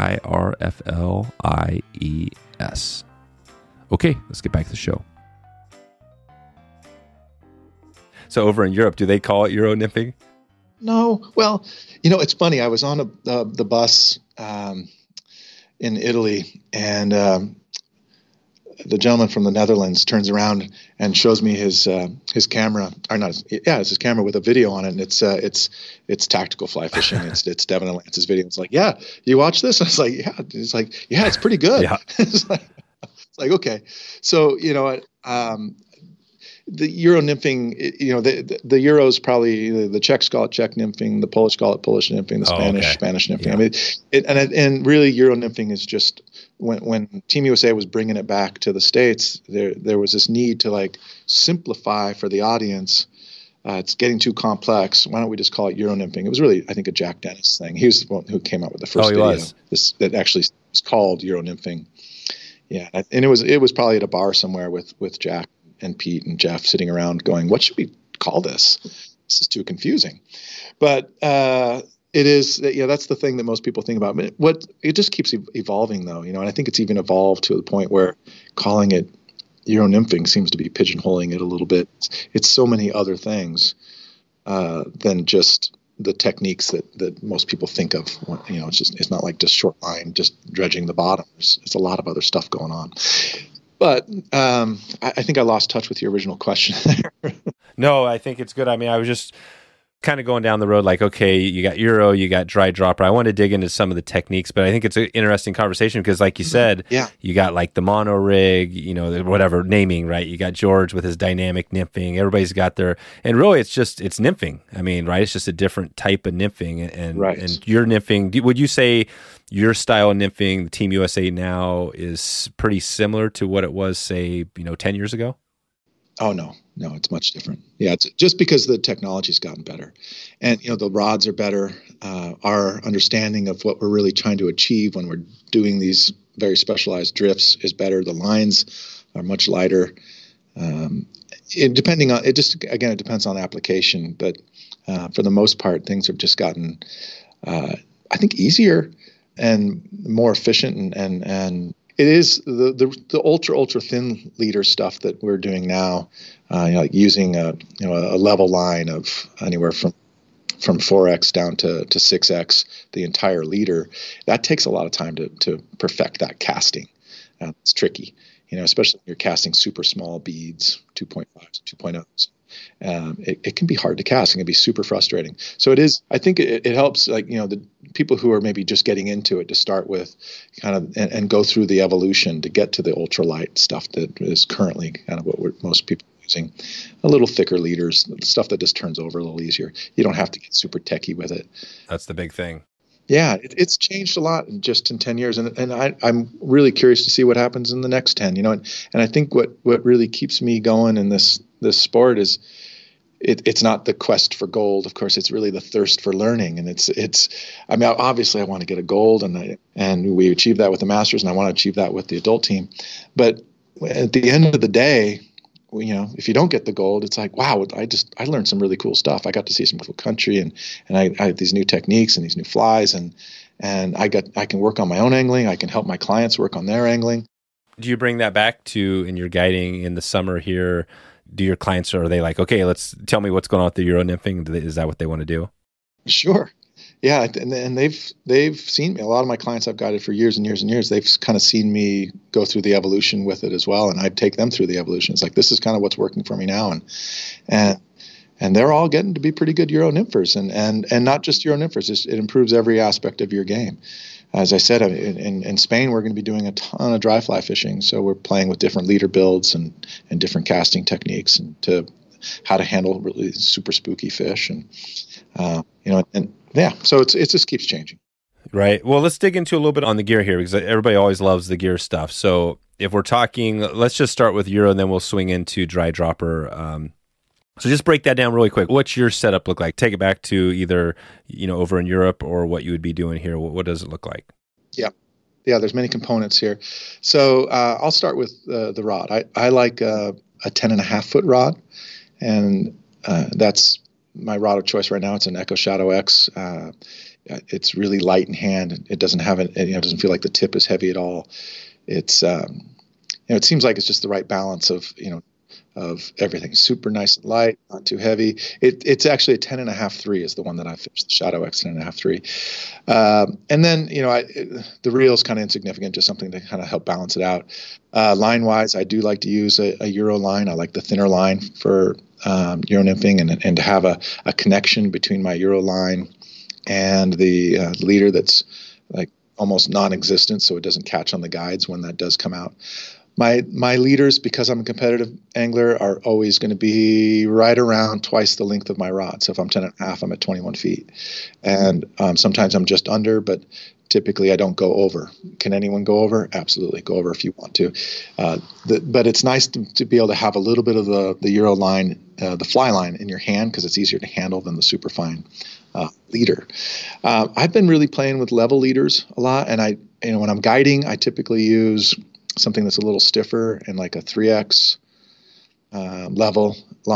FAIRFLIES. Okay, let's get back to the show. So over in Europe, do they call it Euro nymphing? No. Well, it's funny. I was on the bus in Italy, and the gentleman from the Netherlands turns around and shows me his camera, or not? It's his camera with a video on it, and it's tactical fly fishing. It's Devin and Lance's video. It's like, yeah, you watch this? I was like, yeah. It's like, yeah, it's pretty good. Yeah. It's like okay. So the Euro nymphing, the Euros probably, the Czechs call it Czech nymphing, the Polish call it Polish nymphing, the Spanish nymphing. Yeah. I mean, and really Euro nymphing is just when Team USA was bringing it back to the States, there was this need to simplify for the audience. It's getting too complex. Why don't we just call it Euro nymphing? It was really, I think, a Jack Dennis thing. He was the one who came up with the first video. That actually was called Euro nymphing. Yeah, and it was probably at a bar somewhere with Jack and Pete and Jeff sitting around going, what should we call this? This is too confusing. But it is, that's the thing that most people think about. It just keeps evolving though, and I think it's even evolved to the point where calling it Euro nymphing seems to be pigeonholing it a little bit. It's so many other things than just the techniques that most people think of. It's not like just short line, just dredging the bottom. There's a lot of other stuff going on. But I think I lost touch with your original question there. No, I think it's good. I mean, I was just kind of going down the road like, okay, you got Euro, you got dry dropper. I want to dig into some of the techniques, but I think it's an interesting conversation because like you said, you got like the mono rig, whatever naming, right? You got George with his dynamic nymphing. Everybody's got their, and really it's nymphing. I mean, right? It's just a different type of nymphing and your nymphing, would you say your style of nymphing, the Team USA now is pretty similar to what it was, say, 10 years ago? Oh, no, it's much different. Yeah, it's just because the technology's gotten better and, the rods are better. Our understanding of what we're really trying to achieve when we're doing these very specialized drifts is better. The lines are much lighter. It depends on application, but for the most part, things have just gotten, I think, easier. and more efficient, and it is the ultra thin leader stuff that we're doing now, like using a level line of anywhere from 4x down to 6x, the entire leader. That takes a lot of time to perfect that casting. It's tricky, especially when you're casting super small beads, 2.5s, 2.0s. It can be hard to cast. It can be super frustrating. So it is. I think it helps, the people who are maybe just getting into it to start with, kind of, and go through the evolution to get to the ultralight stuff that is currently kind of what most people are using. A little thicker leaders, stuff that just turns over a little easier. You don't have to get super techie with it. That's the big thing. Yeah, it's changed a lot in 10 years, and I'm really curious to see what happens in the next 10. And I think what really keeps me going in this sport is it's not the quest for gold. Of course, it's really the thirst for learning, and it's. I mean, obviously, I want to get a gold, and we achieved that with the Masters, and I want to achieve that with the adult team. But at the end of the day, if you don't get the gold, it's like, wow, I learned some really cool stuff. I got to see some cool country, and I had these new techniques and these new flies, and I can work on my own angling. I can help my clients work on their angling. Do you bring that back to in your guiding in the summer here? Do your clients, or are they like, okay, let's tell me what's going on with the Euro nymphing? Is that what they want to do? Sure. Yeah, and they've seen me. A lot of my clients I've guided for years and years and years. They've kind of seen me go through the evolution with it as well, and I take them through the evolution. It's like, this is kind of what's working for me now, and they're all getting to be pretty good Euro nymphers, and not just Euro nymphers. It improves every aspect of your game. As I said, in Spain, we're going to be doing a ton of dry fly fishing, so we're playing with different leader builds and different casting techniques, and to how to handle really super spooky fish, and so it just keeps changing. Right. Well, let's dig into a little bit on the gear here, because everybody always loves the gear stuff. So if we're talking, let's just start with Euro, and then we'll swing into dry dropper. So just break that down really quick. What's your setup look like? Take it back to either, over in Europe, or what you would be doing here. What does it look like? Yeah. There's many components here. So I'll start with the rod. I like a 10.5 foot rod, and that's my rod of choice right now. It's an Echo Shadow X. It's really light in hand. It doesn't have it doesn't feel like the tip is heavy at all. It's it seems like it's just the right balance of everything. Super nice and light, not too heavy. It's actually a 10.5-3 is the one that I fished, the Shadow X 10.5-3. And then, the reel is kind of insignificant, just something to kind of help balance it out. Line wise, I do like to use a Euro line. I like the thinner line for Euro nymphing, and to have a connection between my Euro line and the leader that's like almost non-existent, so it doesn't catch on the guides when that does come out. My leaders, because I'm a competitive angler, are always going to be right around twice the length of my rod. So if I'm 10.5, I'm at 21 feet. And sometimes I'm just under, but typically I don't go over. Can anyone go over? Absolutely. Go over if you want to. But it's nice to be able to have a little bit of the Euro line, the fly line in your hand, because it's easier to handle than the superfine leader. I've been really playing with level leaders a lot. And when I'm guiding, I typically use something that's a little stiffer and like a 3X level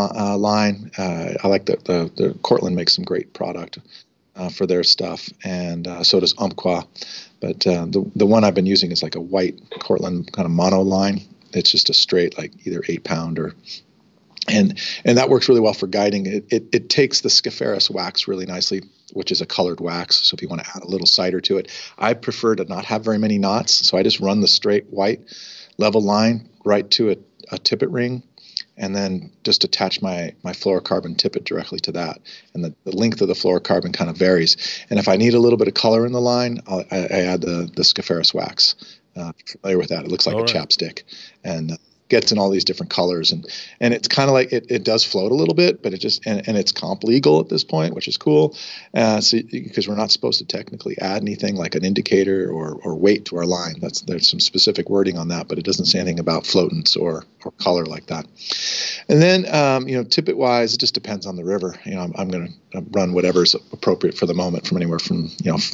line. I like the Cortland makes some great product for their stuff, and so does Umpqua. But the one I've been using is like a white Cortland kind of mono line. It's just a straight, like either 8-pound or, and that works really well for guiding. It takes the Scaferus wax really nicely, which is a colored wax. So if you want to add a little cider to it, I prefer to not have very many knots. So I just run the straight white level line right to a tippet ring, and then just attach my fluorocarbon tippet directly to that. And the length of the fluorocarbon kind of varies. And if I need a little bit of color in the line, I add the Scaferus wax. Familiar with that? It looks like a chapstick, and gets in all these different colors, and it's kind of like it does float a little bit, but it just and it's comp legal at this point, which is cool. So because we're not supposed to technically add anything like an indicator or weight to our line. There's some specific wording on that, but it doesn't say anything about floatance or color like that. And then tippet wise, it just depends on the river. I'm going to run whatever's appropriate for the moment, from anywhere from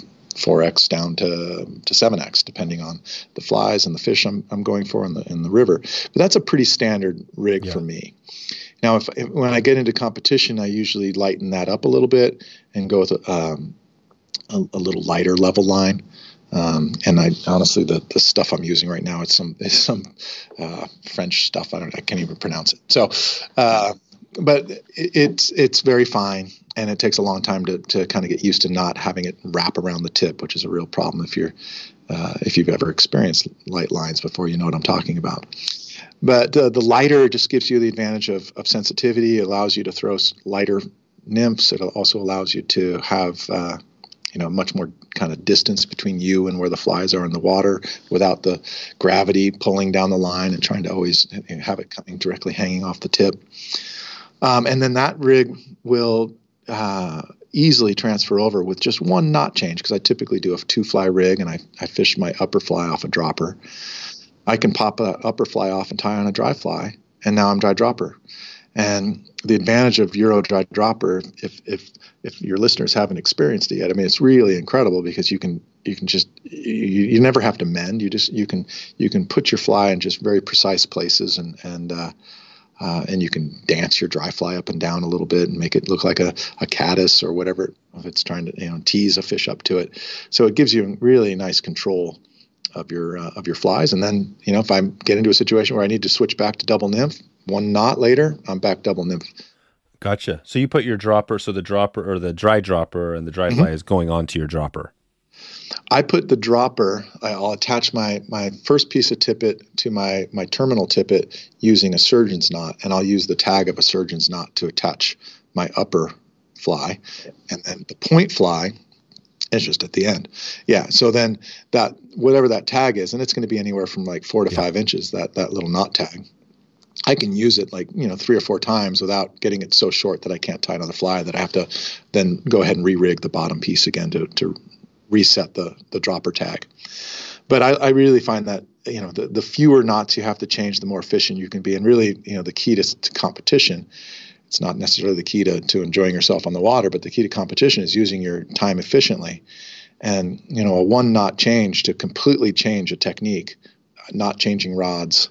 4X down to 7X, depending on the flies and the fish I'm going for in the river. But that's a pretty standard rig for me. Now, when I get into competition, I usually lighten that up a little bit and go with a little lighter level line. And I honestly, the stuff I'm using right now, it's some French stuff. I can't even pronounce it. So, but it's very fine, and it takes a long time to kind of get used to not having it wrap around the tip, which is a real problem if you've ever experienced light lines before. You know what I'm talking about. But the lighter just gives you the advantage of sensitivity. It allows you to throw lighter nymphs. It also allows you to have much more kind of distance between you and where the flies are in the water without the gravity pulling down the line and trying to always have it coming directly hanging off the tip. And then that rig will easily transfer over with just one knot change, because I typically do a 2-fly rig and I fish my upper fly off a dropper. I can pop a upper fly off and tie on a dry fly, and now I'm dry dropper. And the advantage of Euro dry dropper, if your listeners haven't experienced it yet, I mean, it's really incredible, because you never have to mend. You can put your fly in just very precise places, and you can dance your dry fly up and down a little bit and make it look like a caddis or whatever, if it's trying to tease a fish up to it. So it gives you really nice control of your flies. And then if I get into a situation where I need to switch back to double nymph, one knot later, I'm back double nymph. Gotcha. So you put your dropper, so the dropper or the dry dropper and the dry fly is going onto your dropper. I put the dropper, I'll attach my first piece of tippet to my terminal tippet using a surgeon's knot, and I'll use the tag of a surgeon's knot to attach my upper fly. And then the point fly is just at the end. Yeah. So then that, whatever that tag is, and it's going to be anywhere from like 4 to 5 inches, that little knot tag, I can use it 3 or 4 times without getting it so short that I can't tie another fly, that I have to then go ahead and re-rig the bottom piece again to reset the dropper tag. But I really find that the fewer knots you have to change, the more efficient you can be. And really, the key to competition, it's not necessarily the key to enjoying yourself on the water, but the key to competition is using your time efficiently. And a 1 knot change to completely change a technique, not changing rods,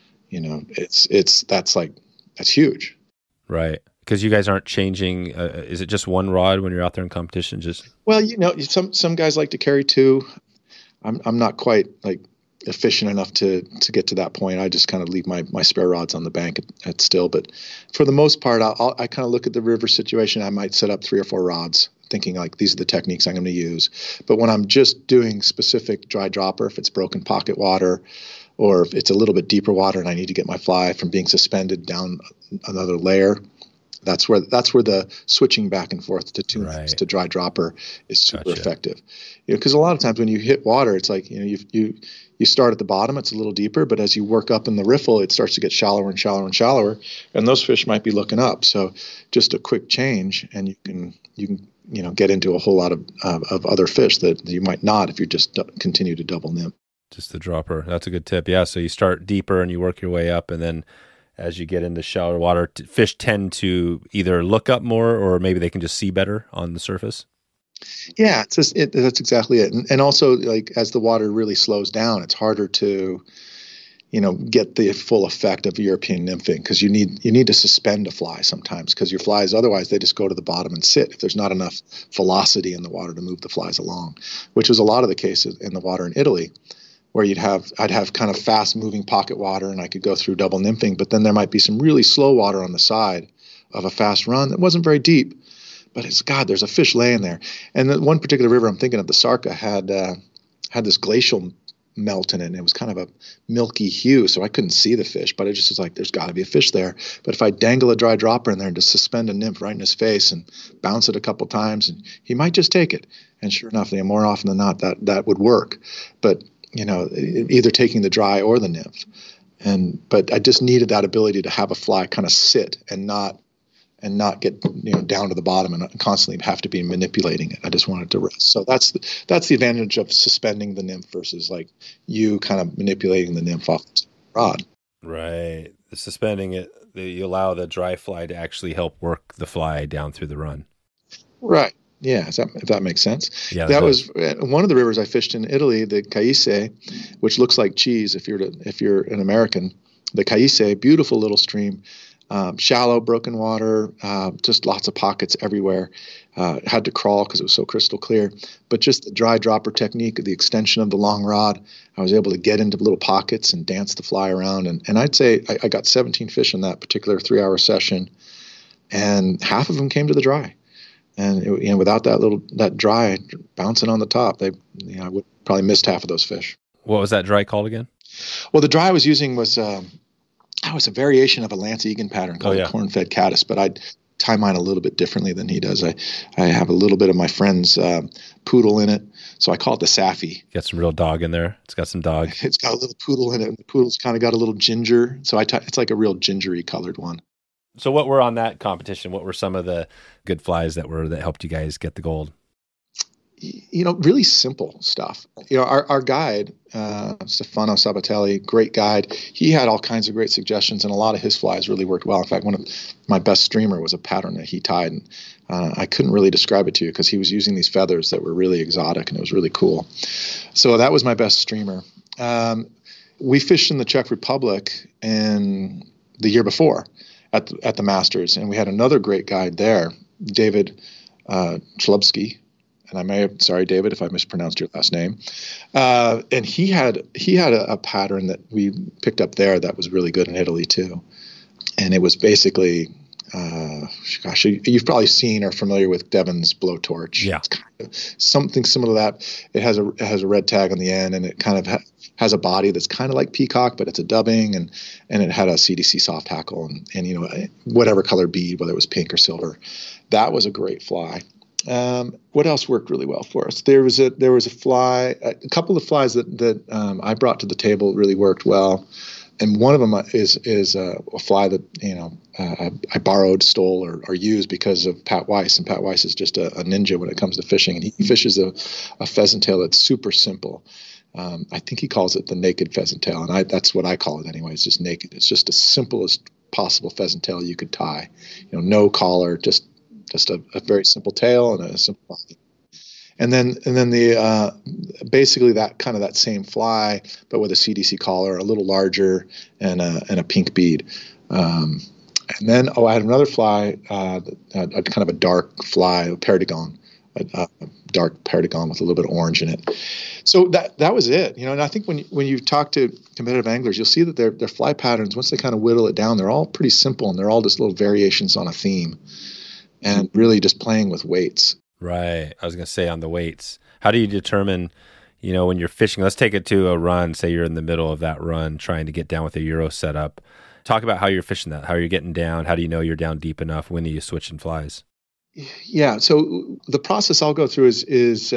that's huge. Right. Because you guys aren't changing. Is it just one rod when you're out there in competition? Well, some guys like to carry 2. I'm not quite efficient enough to get to that point. I just kind of leave my spare rods on the bank at still. But for the most part, I kind of look at the river situation. I might set up 3 or 4 rods, thinking these are the techniques I'm going to use. But when I'm just doing specific dry dropper, if it's broken pocket water, or if it's a little bit deeper water and I need to get my fly from being suspended down another layer, that's where the switching back and forth to to dry dropper is super effective. Because a lot of times when you hit water, it's you start at the bottom, it's a little deeper, but as you work up in the riffle, it starts to get shallower and shallower and shallower, and those fish might be looking up. So just a quick change, and you can get into a whole lot of other fish that you might not if you just continue to double nymph. Just the dropper. That's a good tip. Yeah. So you start deeper and you work your way up, and then as you get into shallower water, fish tend to either look up more, or maybe they can just see better on the surface. Yeah, that's exactly it. And also, as the water really slows down, it's harder to, get the full effect of European nymphing, because you need to suspend a fly sometimes, because your flies, otherwise they just go to the bottom and sit if there's not enough velocity in the water to move the flies along, which was a lot of the cases in the water in Italy, where I'd have kind of fast moving pocket water and I could go through double nymphing, but then there might be some really slow water on the side of a fast run that wasn't very deep, but there's a fish laying there. And the one particular river I'm thinking of, the Sarka, had this glacial melt in it, and it was kind of a milky hue, so I couldn't see the fish, but it just was there's got to be a fish there. But if I dangle a dry dropper in there and just suspend a nymph right in his face and bounce it a couple times, and he might just take it. And sure enough, more often than not, that would work. But either taking the dry or the nymph. But I just needed that ability to have a fly kind of sit and not get down to the bottom and constantly have to be manipulating it. I just wanted to rest. So that's the advantage of suspending the nymph versus you kind of manipulating the nymph off the rod. Right. The suspending it, you allow the dry fly to actually help work the fly down through the run. Right. Yeah, if that makes sense. Yeah, that was one of the rivers I fished in Italy, the Caise, which looks like cheese if you're an American. The Caise, beautiful little stream. Shallow, broken water, just lots of pockets everywhere. Had to crawl because it was so crystal clear. But just the dry dropper technique, the extension of the long rod, I was able to get into little pockets and dance the fly around. And I'd say I got 17 fish in that particular 3-hour session, and half of them came to the dry. And without that dry bouncing on the top, I would probably missed half of those fish. What was that dry called again? Well, the dry I was using was a variation of a Lance Egan pattern called the corn-fed caddis, but I'd tie mine a little bit differently than he does. I have a little bit of my friend's poodle in it, so I call it the Saffy. Got some real dog in there. It's got some dog. It's got a little poodle in it, and the poodle's kind of got a little ginger, so it's like a real gingery colored one. So what were on that competition? What were some of the good flies that helped you guys get the gold? Really simple stuff. Our guide, Stefano Sabatelli, great guide. He had all kinds of great suggestions, and a lot of his flies really worked well. In fact, one of my best streamer was a pattern that he tied, and I couldn't really describe it to you because he was using these feathers that were really exotic, and it was really cool. So that was my best streamer. We fished in the Czech Republic in the year before at the Masters, and we had another great guide there, David Chlubsky. And sorry, David, if I mispronounced your last name. And he had a pattern that we picked up there that was really good in Italy too. And it was basically, you've probably seen or familiar with Devon's blowtorch. Yeah. It's kind of something similar to that. It has a red tag on the end, and it kind of has a body that's kind of like peacock, but it's a dubbing, and it had a CDC soft hackle and whatever color bead, whether it was pink or silver. That was a great fly. What else worked really well for us? There was a fly, a couple of flies that I brought to the table really worked well, and one of them is a fly that I borrowed, stole, or used because of Pat Weiss, and Pat Weiss is just a ninja when it comes to fishing, and he fishes a pheasant tail that's super simple. I think he calls it the naked pheasant tail, and that's what I call it anyway. It's just naked. It's just the simplest possible pheasant tail you could tie. No collar, just a very simple tail and a simple body. And then the basically that same fly, but with a CDC collar, a little larger, and a pink bead. And then I had another fly, a kind of a dark fly, a Perdigon, a dark Perdigon with a little bit of orange in it. So that was it. And I think when you talk to competitive anglers, you'll see that their fly patterns, once they kind of whittle it down, they're all pretty simple, and they're all just little variations on a theme. And really just playing with weights. Right. I was going to say on the weights. How do you determine, when you're fishing, let's take it to a run, say you're in the middle of that run trying to get down with a Euro setup. Talk about how you're fishing that. How are you getting down? How do you know you're down deep enough? When are you switching flies? Yeah. So the process I'll go through is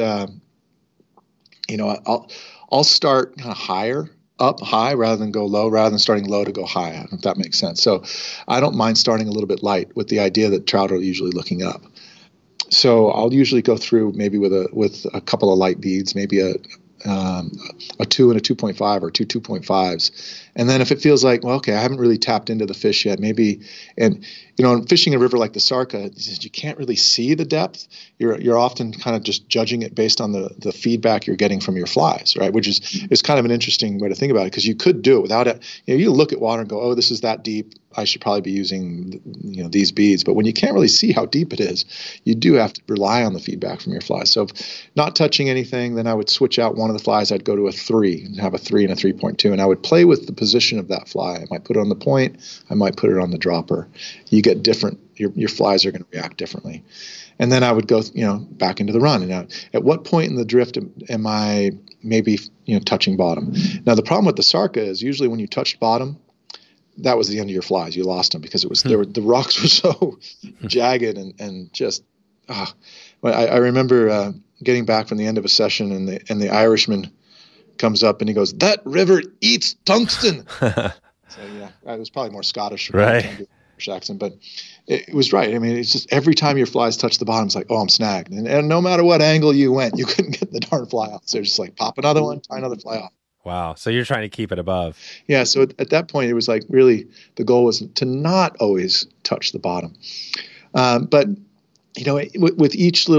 I'll start kind of up high rather than go low, rather than starting low to go high, if that makes sense. So I don't mind starting a little bit light with the idea that trout are usually looking up. So I'll usually go through maybe with a couple of light beads, maybe a 2 and a 2.5 or two 2.5s. And then if it feels like, well, okay, I haven't really tapped into the fish yet, maybe, and fishing a river like the Sarka, you can't really see the depth. You're often kind of just judging it based on the feedback you're getting from your flies, right? Which is kind of an interesting way to think about it, because you could do it without it. You look at water and go, oh, this is that deep. I should probably be using these beads. But when you can't really see how deep it is, you do have to rely on the feedback from your flies. So if not touching anything, then I would switch out one of the flies. I'd go to a 3 and have a 3 and a 3.2, and I would play with the position of that fly. I might put it on the point. I might put it on the dropper. You get different. Your flies are going to react differently. And then I would go, back into the run. And at what point in the drift am I maybe, touching bottom? Now the problem with the Sarka is usually when you touched bottom, that was the end of your flies. You lost them because it was the rocks were so jagged and just. I remember getting back from the end of a session, and the Irishman comes up and he goes, "That river eats tungsten." So yeah, it was probably more Scottish, right? Accent, but it was right. I mean, it's just every time your flies touch the bottom, it's like, oh, I'm snagged, and no matter what angle you went, you couldn't get the darn fly off. So it's just like pop another one, tie another fly off. Wow. So you're trying to keep it above. Yeah. So at that point, it was like really the goal was to not always touch the bottom. But, with each little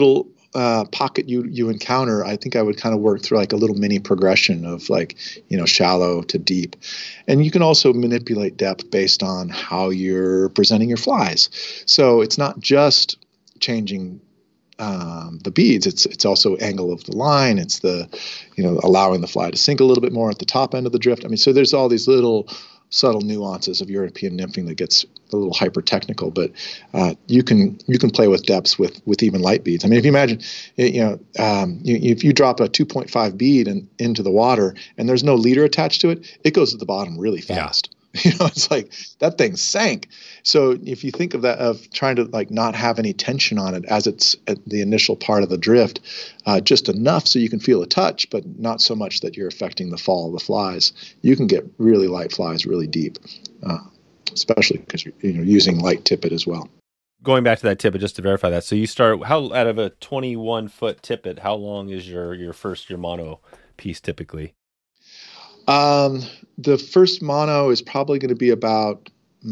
pocket you encounter, I think I would kind of work through like a little mini progression of like, shallow to deep. And you can also manipulate depth based on how you're presenting your flies. So it's not just changing the beads. It's also angle of the line. It's the, allowing the fly to sink a little bit more at the top end of the drift. I mean, so there's all these little subtle nuances of European nymphing that gets a little hyper technical, but you can play with depths with even light beads. I mean, if you imagine, if you drop a 2.5 bead into the water and there's no leader attached to it, it goes to the bottom really fast. Yeah. It's like that thing sank. So if you think of that, of trying to like not have any tension on it as it's at the initial part of the drift, just enough so you can feel a touch, but not so much that you're affecting the fall of the flies, you can get really light flies really deep, especially because you're using light tippet as well. Going back to that tippet, just to verify that. So you start out of a 21-foot tippet, how long is your mono piece typically? The first mono is probably going to be about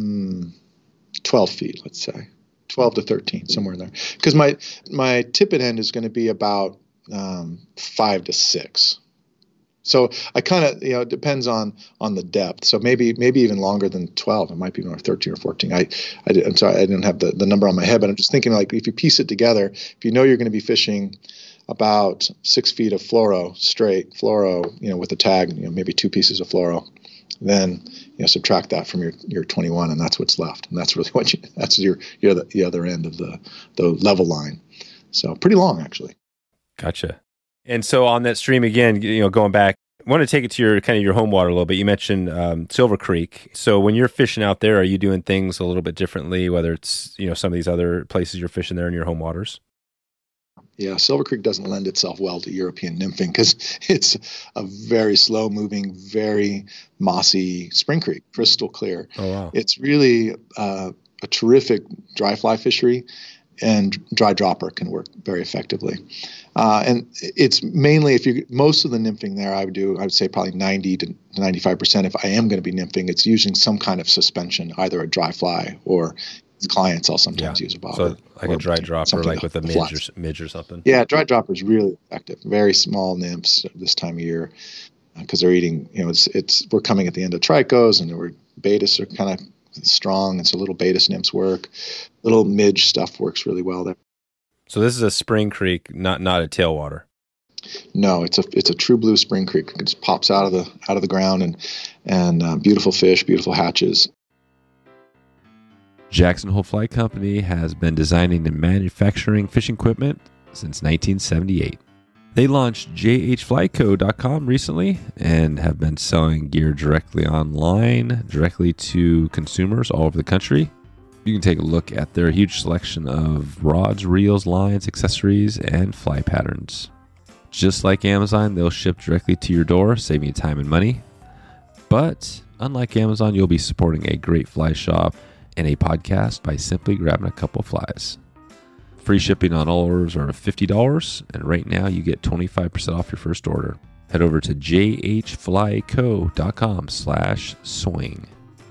12 feet, let's say 12 to 13, somewhere in there. Because my tippet end is going to be about 5 to 6. So I kind of, it depends on the depth. So maybe even longer than 12. It might be more 13 or 14. I'm sorry, I didn't have the number on my head, but I'm just thinking like if you piece it together, if you're going to be fishing about 6 feet of straight fluoro, with a tag, maybe 2 pieces of fluoro, then subtract that from your 21, and that's what's left, and that's really that's your the other end of the level line. So pretty long, actually. Gotcha. And so on that stream again, going back, I want to take it to your home water a little bit. You mentioned Silver Creek. So when you're fishing out there, are you doing things a little bit differently? Whether it's some of these other places you're fishing there in your home waters. Yeah, Silver Creek doesn't lend itself well to European nymphing because it's a very slow-moving, very mossy spring creek, crystal clear. Oh, wow. It's really a terrific dry fly fishery, and dry dropper can work very effectively. And it's mainly, most of the nymphing there I would say probably 90 to 95%. If I am going to be nymphing, it's using some kind of suspension, either a dry fly or clients I'll sometimes use a bobber. So like a dry dropper, like with a midge or something? Yeah, dry dropper is really effective. Very small nymphs this time of year because they're eating, we're coming at the end of trichos and betas are kind of strong, and so little betas nymphs work. Little midge stuff works really well there. So this is a spring creek, not a tailwater. No, it's a true blue spring creek. It just pops out of the ground and beautiful fish, beautiful hatches. Jackson Hole Fly Company has been designing and manufacturing fishing equipment since 1978. They launched jhflyco.com recently and have been selling gear directly online, directly to consumers all over the country. You can take a look at their huge selection of rods, reels, lines, accessories, and fly patterns. Just like Amazon, they'll ship directly to your door, saving you time and money. But unlike Amazon, you'll be supporting a great fly shop and a podcast by simply grabbing a couple flies. Free shipping on all orders are $50, and right now you get 25% off your first order. Head over to jhflyco.com/swing.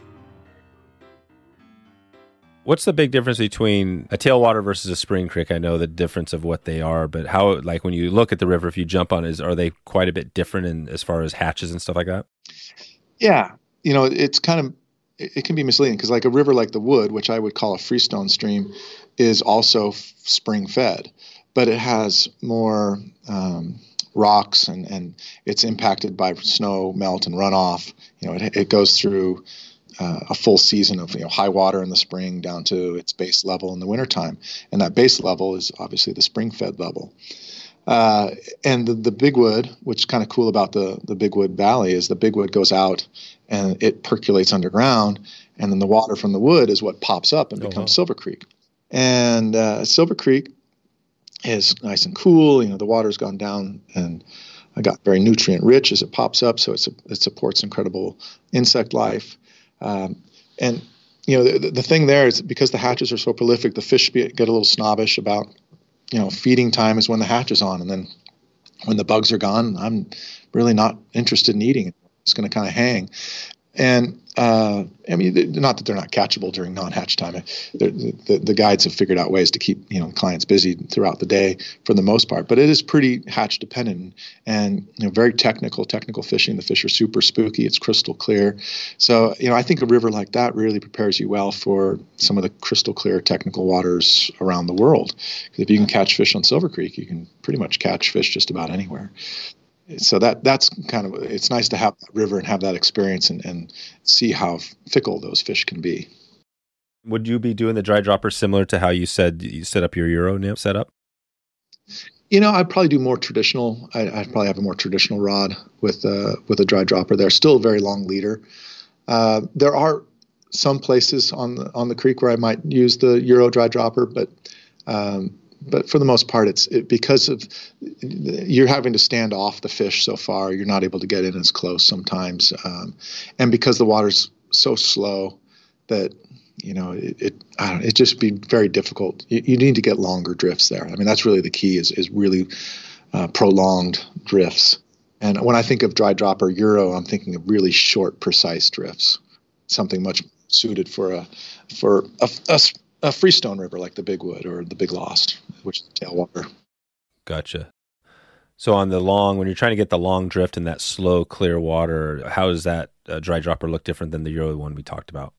What's the big difference between a tailwater versus a spring creek? I know the difference of what they are, but how, like when you look at the river, if you jump on it, are they quite a bit different as far as hatches and stuff like that? Yeah. It's kind of, it can be misleading because like a river like the Wood, which I would call a freestone stream, is also spring fed, but it has more rocks and it's impacted by snow melt and runoff. It goes through a full season of high water in the spring down to its base level in the wintertime. And that base level is obviously the spring fed level. And the Big Wood, which is kind of cool about the Big Wood Valley, is the Big Wood goes out and it percolates underground, and then the water from the wood is what pops up and becomes Silver Creek. And Silver Creek is nice and cool. The water's gone down and I got very nutrient rich as it pops up, so it supports incredible insect life. And the thing there is because the hatches are so prolific, the fish get a little snobbish about feeding time is when the hatch is on, and then when the bugs are gone, I'm really not interested in eating it. It's going to kind of hang. And I mean, not that they're not catchable during non-hatch time. The guides have figured out ways to keep clients busy throughout the day for the most part. But it is pretty hatch dependent, and very technical fishing. The fish are super spooky. It's crystal clear. So I think a river like that really prepares you well for some of the crystal clear technical waters around the world. Because if you can catch fish on Silver Creek, you can pretty much catch fish just about anywhere. So that's kind of, it's nice to have that river and have that experience and see how fickle those fish can be. Would you be doing the dry dropper similar to how you said you set up your Euro nymph setup? I'd probably do more traditional. I'd probably have a more traditional rod with a dry dropper there. Still a very long leader. There are some places on the creek where I might use the Euro dry dropper, but for the most part, it's because of you're having to stand off the fish so far. You're not able to get in as close sometimes, and because the water's so slow that it just be very difficult. You need to get longer drifts there. I mean, that's really the key is really prolonged drifts. And when I think of dry dropper Euro, I'm thinking of really short, precise drifts. Something much suited for a freestone river like the Big Wood or the Big Lost, which is tailwater. Gotcha. So on the long, when you're trying to get the long drift in that slow, clear water, how does that dry dropper look different than the Euro one we talked about?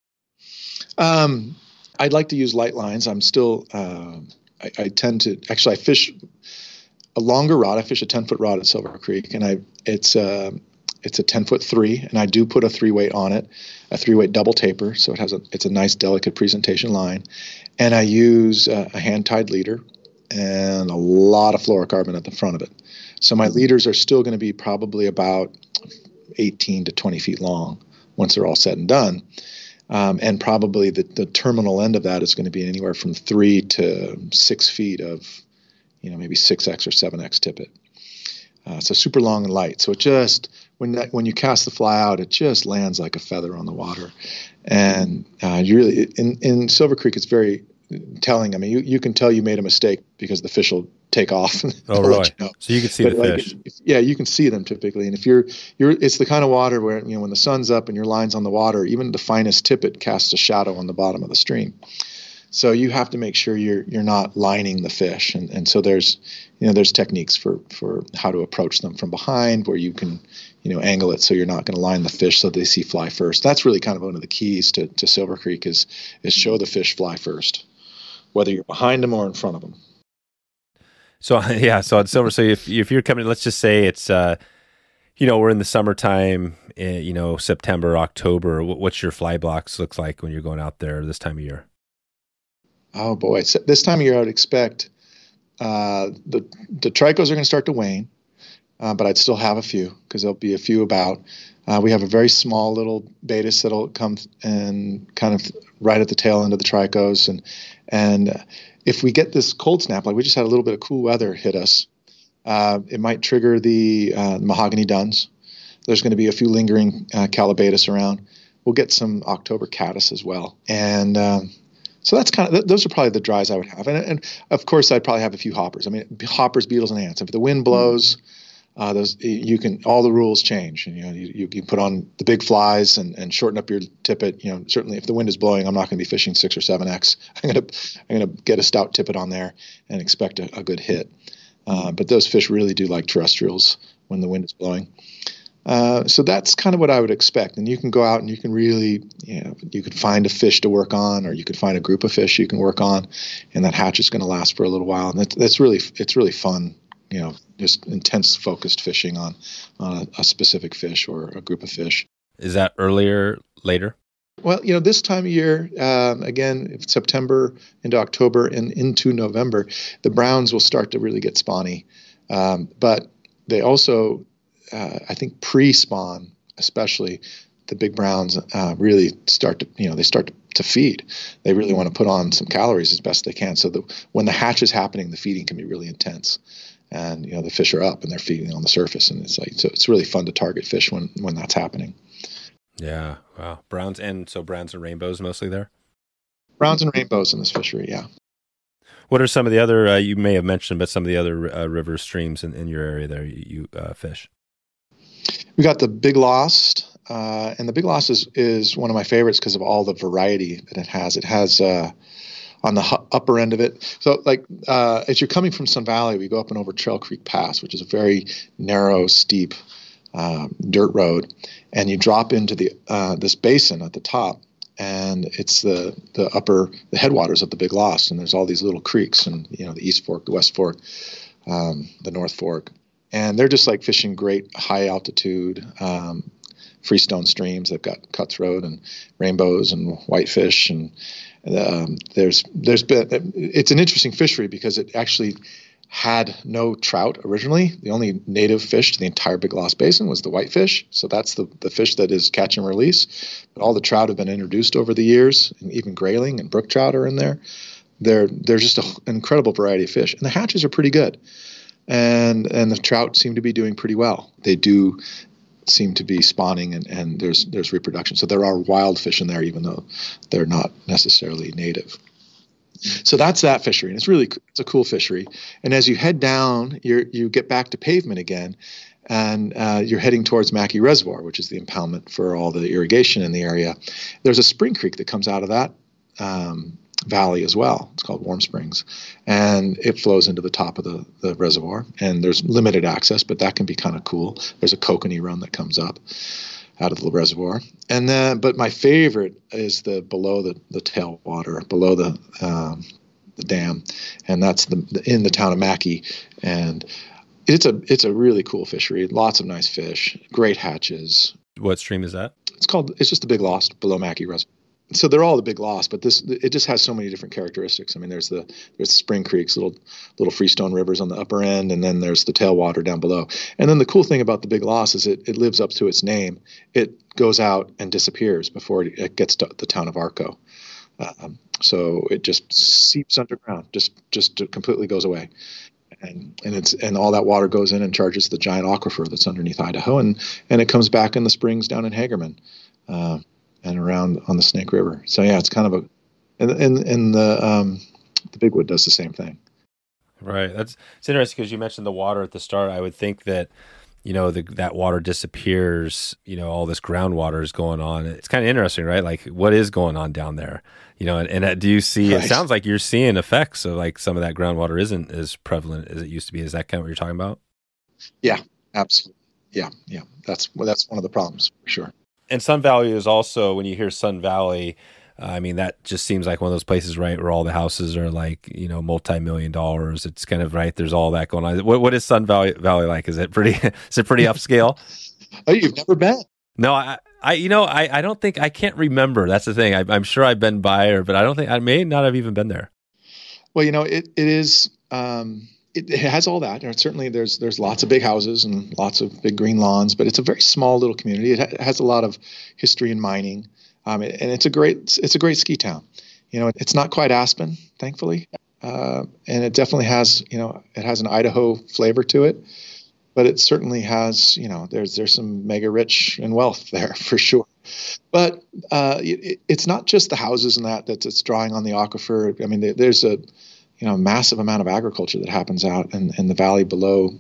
I'd like to use light lines. I'm still, I tend to, actually I fish a longer rod. I fish a 10-foot rod at Silver Creek, and it's a 10-foot 3, and I do put a 3-weight on it, a 3-weight double taper, so it's a nice, delicate presentation line. And I use a hand-tied leader and a lot of fluorocarbon at the front of it. So my leaders are still going to be probably about 18 to 20 feet long once they're all said and done. And probably the terminal end of that is going to be anywhere from 3 to 6 feet of, maybe 6X or 7X tippet. So super long and light. So it just, when you cast the fly out, it just lands like a feather on the water. And you really, in Silver Creek, it's very telling. I mean, you can tell you made a mistake because the fish will take off. Oh, right. So you can see the fish. You can see them typically. And if it's the kind of water where, when the sun's up and your line's on the water, even the finest tippet casts a shadow on the bottom of the stream. So you have to make sure you're not lining the fish. And so there's techniques for how to approach them from behind where you can, angle it so you're not going to line the fish so they see fly first. That's really kind of one of the keys to Silver Creek is show the fish fly first, whether you're behind them or in front of them. So so on Silver, so if you're coming, let's just say it's we're in the summertime, September, October. What's your fly blocks look like when you're going out there this time of year? Oh boy, so this time of year I would expect the trichos are going to start to wane, but I'd still have a few because there'll be a few about. We have a very small little Baetis that'll come and kind of right at the tail end of the trichos, and if we get this cold snap, like we just had a little bit of cool weather hit us, it might trigger the mahogany duns. There's going to be a few lingering Calabaetis around. We'll get some October caddis as well, and so that's those are probably the dries I would have, and of course I'd probably have a few hoppers. I mean, hoppers, beetles, and ants. If the wind blows, all the rules change. You can put on the big flies and shorten up your tippet. Certainly if the wind is blowing, I'm not going to be fishing 6 or 7X. I'm going to get a stout tippet on there and expect a good hit. But those fish really do like terrestrials when the wind is blowing. So that's kind of what I would expect. And you can go out and you can really, you could find a fish to work on, or you could find a group of fish you can work on, and that hatch is going to last for a little while. And it's really fun. Just intense focused fishing on a specific fish or a group of fish. Is that earlier, later? Well, this time of year, again, September into October and into November, the browns will start to really get spawny. But they also, I think pre-spawn, especially the big browns, really start to feed. They really want to put on some calories as best they can. So when the hatch is happening, the feeding can be really intense. And the fish are up and they're feeding on the surface, and it's really fun to target fish when that's happening. Yeah, wow. Browns and rainbows mostly there? Browns and rainbows in this fishery, yeah. What are some of the other, you may have mentioned, but some of the other river streams in your area there you fish? We got the Big Lost, and the Big Lost is one of my favorites because of all the variety that it has. It has on the upper end of it. So like as you're coming from Sun Valley, we go up and over Trail Creek Pass, which is a very narrow, steep dirt road, and you drop into the this basin at the top, and it's the headwaters of the Big Lost, and there's all these little creeks, and the East Fork, the West Fork, the North Fork, and they're just like fishing great high altitude freestone streams. They've got cutthroat and rainbows and whitefish, and there's been, it's an interesting fishery because it actually had no trout originally. The only native fish to the entire Big Lost Basin was the whitefish. So that's the fish that is catch and release. But all the trout have been introduced over the years, and even grayling and brook trout are in there. There's just an incredible variety of fish, and the hatches are pretty good, and the trout seem to be doing pretty well. They do seem to be spawning, and there's reproduction. So there are wild fish in there, even though they're not necessarily native. So that's that fishery, and it's a cool fishery. And as you head down, you get back to pavement again, and you're heading towards Mackey Reservoir, which is the impoundment for all the irrigation in the area. There's a spring creek that comes out of that valley as well. It's called Warm Springs, and it flows into the top of the reservoir, and there's limited access, but that can be kind of cool. There's a kokanee run that comes up out of the reservoir, and then but my favorite is below the tailwater, below the dam, and that's in the town of Mackey, and it's a really cool fishery. Lots of nice fish, great hatches. What stream is that? It's just the Big Lost below Mackey Reservoir. So they're all the Big Lost, but it just has so many different characteristics. I mean, there's the spring creeks, little freestone rivers on the upper end, and then there's the tailwater down below. And then the cool thing about the Big Lost is it lives up to its name. It goes out and disappears before it gets to the town of Arco. So it just seeps underground, just completely goes away. And all that water goes in and charges the giant aquifer that's underneath Idaho, and it comes back in the springs down in Hagerman. And around on the Snake River. So yeah, it's kind of and the Bigwood does the same thing. Right. It's interesting because you mentioned the water at the start. I would think that, that water disappears, all this groundwater is going on. It's kind of interesting, right? Like what is going on down there, and do you see, right. It sounds like you're seeing effects of like some of that groundwater isn't as prevalent as it used to be. Is that kind of what you're talking about? Yeah, absolutely. Yeah. That's one of the problems for sure. And Sun Valley is also, when you hear Sun Valley, I mean, that just seems like one of those places, right, where all the houses are like, multi-million dollars. It's kind of, right, there's all that going on. What is Sun Valley like? Is it pretty upscale? Oh, you've never been? No, I don't think, I can't remember. That's the thing. I'm sure I've been by her, but I don't think, I may not have even been there. Well, it is, it has all that. Certainly there's lots of big houses and lots of big green lawns, but it's a very small little community. It has a lot of history in mining, and it's a great ski town. It's not quite Aspen, thankfully, and it definitely has it has an Idaho flavor to it, but it certainly has there's some mega rich in wealth there for sure. But it's not just the houses and that's drawing on the aquifer. I mean, there's a massive amount of agriculture that happens out in the valley below.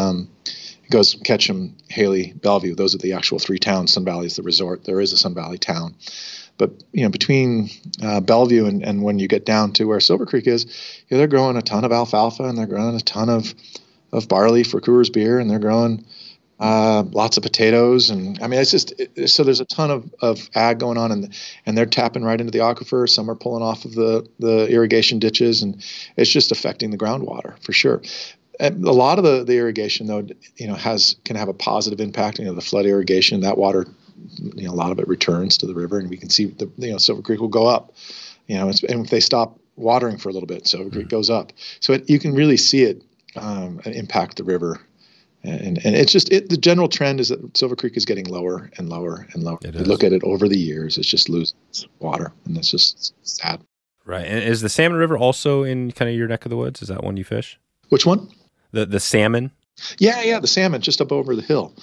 It goes Ketchum, Haley, Bellevue. Those are the actual three towns. Sun Valley is the resort. There is a Sun Valley town. But, between Bellevue and when you get down to where Silver Creek is, they're growing a ton of alfalfa, and they're growing a ton of barley for Coors beer, and they're growing lots of potatoes. And I mean, it's just, so there's a ton of ag going on, and they're tapping right into the aquifer. Some are pulling off of the irrigation ditches, and it's just affecting the groundwater for sure. And a lot of the irrigation though, can have a positive impact. The flood irrigation, that water, a lot of it returns to the river, and we can see Silver Creek will go up, and if they stop watering for a little bit, Silver Creek goes up. So you can really see it impact the river. And it's just the general trend is that Silver Creek is getting lower and lower and lower. You look at it over the years, it's just losing its water, and it's just sad. Right. And is the Salmon River also in kind of your neck of the woods? Is that one you fish? Which one? The salmon? Yeah, the salmon just up over the hill.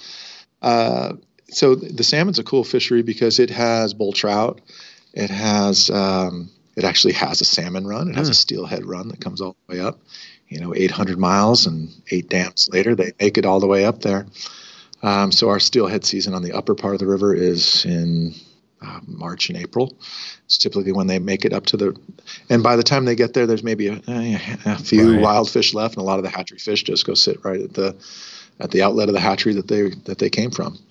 So the salmon's a cool fishery because it has bull trout. It has it actually has a salmon run. It has a steelhead run that comes all the way up. 800 miles and 8 dams later, they make it all the way up there. So our steelhead season on the upper part of the river is in March and April. It's typically when they make it up to and by the time they get there, there's maybe a few wild fish left, and a lot of the hatchery fish just go sit right at the outlet of the hatchery that they came from.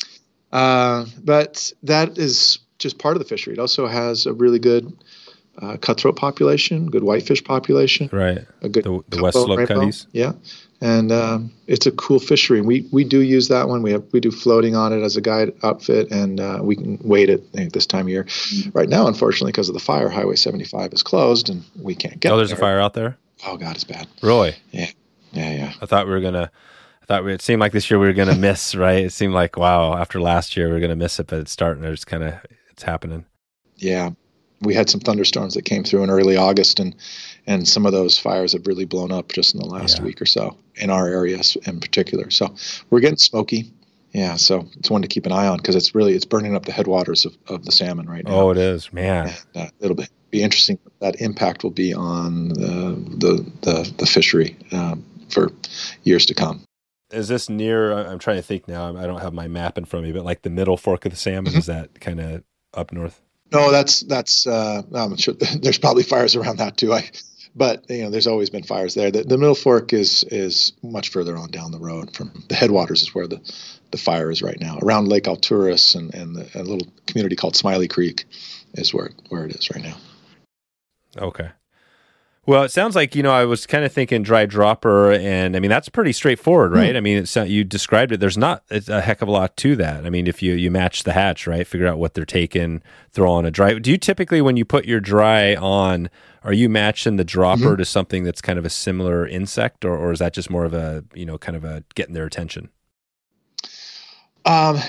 But that is just part of the fishery. It also has a really good cutthroat population, good whitefish population. Right. A good the West Slope cutties. Yeah. And it's a cool fishery. We do use that one. We do floating on it as a guide outfit, and we can wait it this time of year. Right now, unfortunately, because of the fire, Highway 75 is closed, and we can't get there. Oh, there's a fire out there? Oh, God, it's bad. Really? Yeah. I thought it seemed like this year we were going to miss, right? It seemed like, wow, after last year we were going to miss it, but it's starting. It's happening. Yeah. We had some thunderstorms that came through in early August, and some of those fires have really blown up just in the last week or so in our areas in particular. So we're getting smoky. Yeah, so it's one to keep an eye on because it's burning up the headwaters of the salmon right now. Oh, it is, man. And, it'll be interesting what that impact will be on the fishery for years to come. Is this near? I'm trying to think now. I don't have my map in front of me, but like the middle fork of the salmon, is that kind of up north? No, that's I'm sure there's probably fires around that too. But there's always been fires there. The Middle Fork is much further on down the road from the headwaters is where the fire is right now. Around Lake Alturas and a little community called Smiley Creek is where it is right now. Okay. Well, it sounds like, I was kind of thinking dry dropper, and I mean, that's pretty straightforward, right? I mean, you described it. There's not a heck of a lot to that. I mean, if you match the hatch, right, figure out what they're taking, throw on a dry. Do you typically, when you put your dry on, are you matching the dropper to something that's kind of a similar insect, or is that just more of a, kind of a getting their attention? My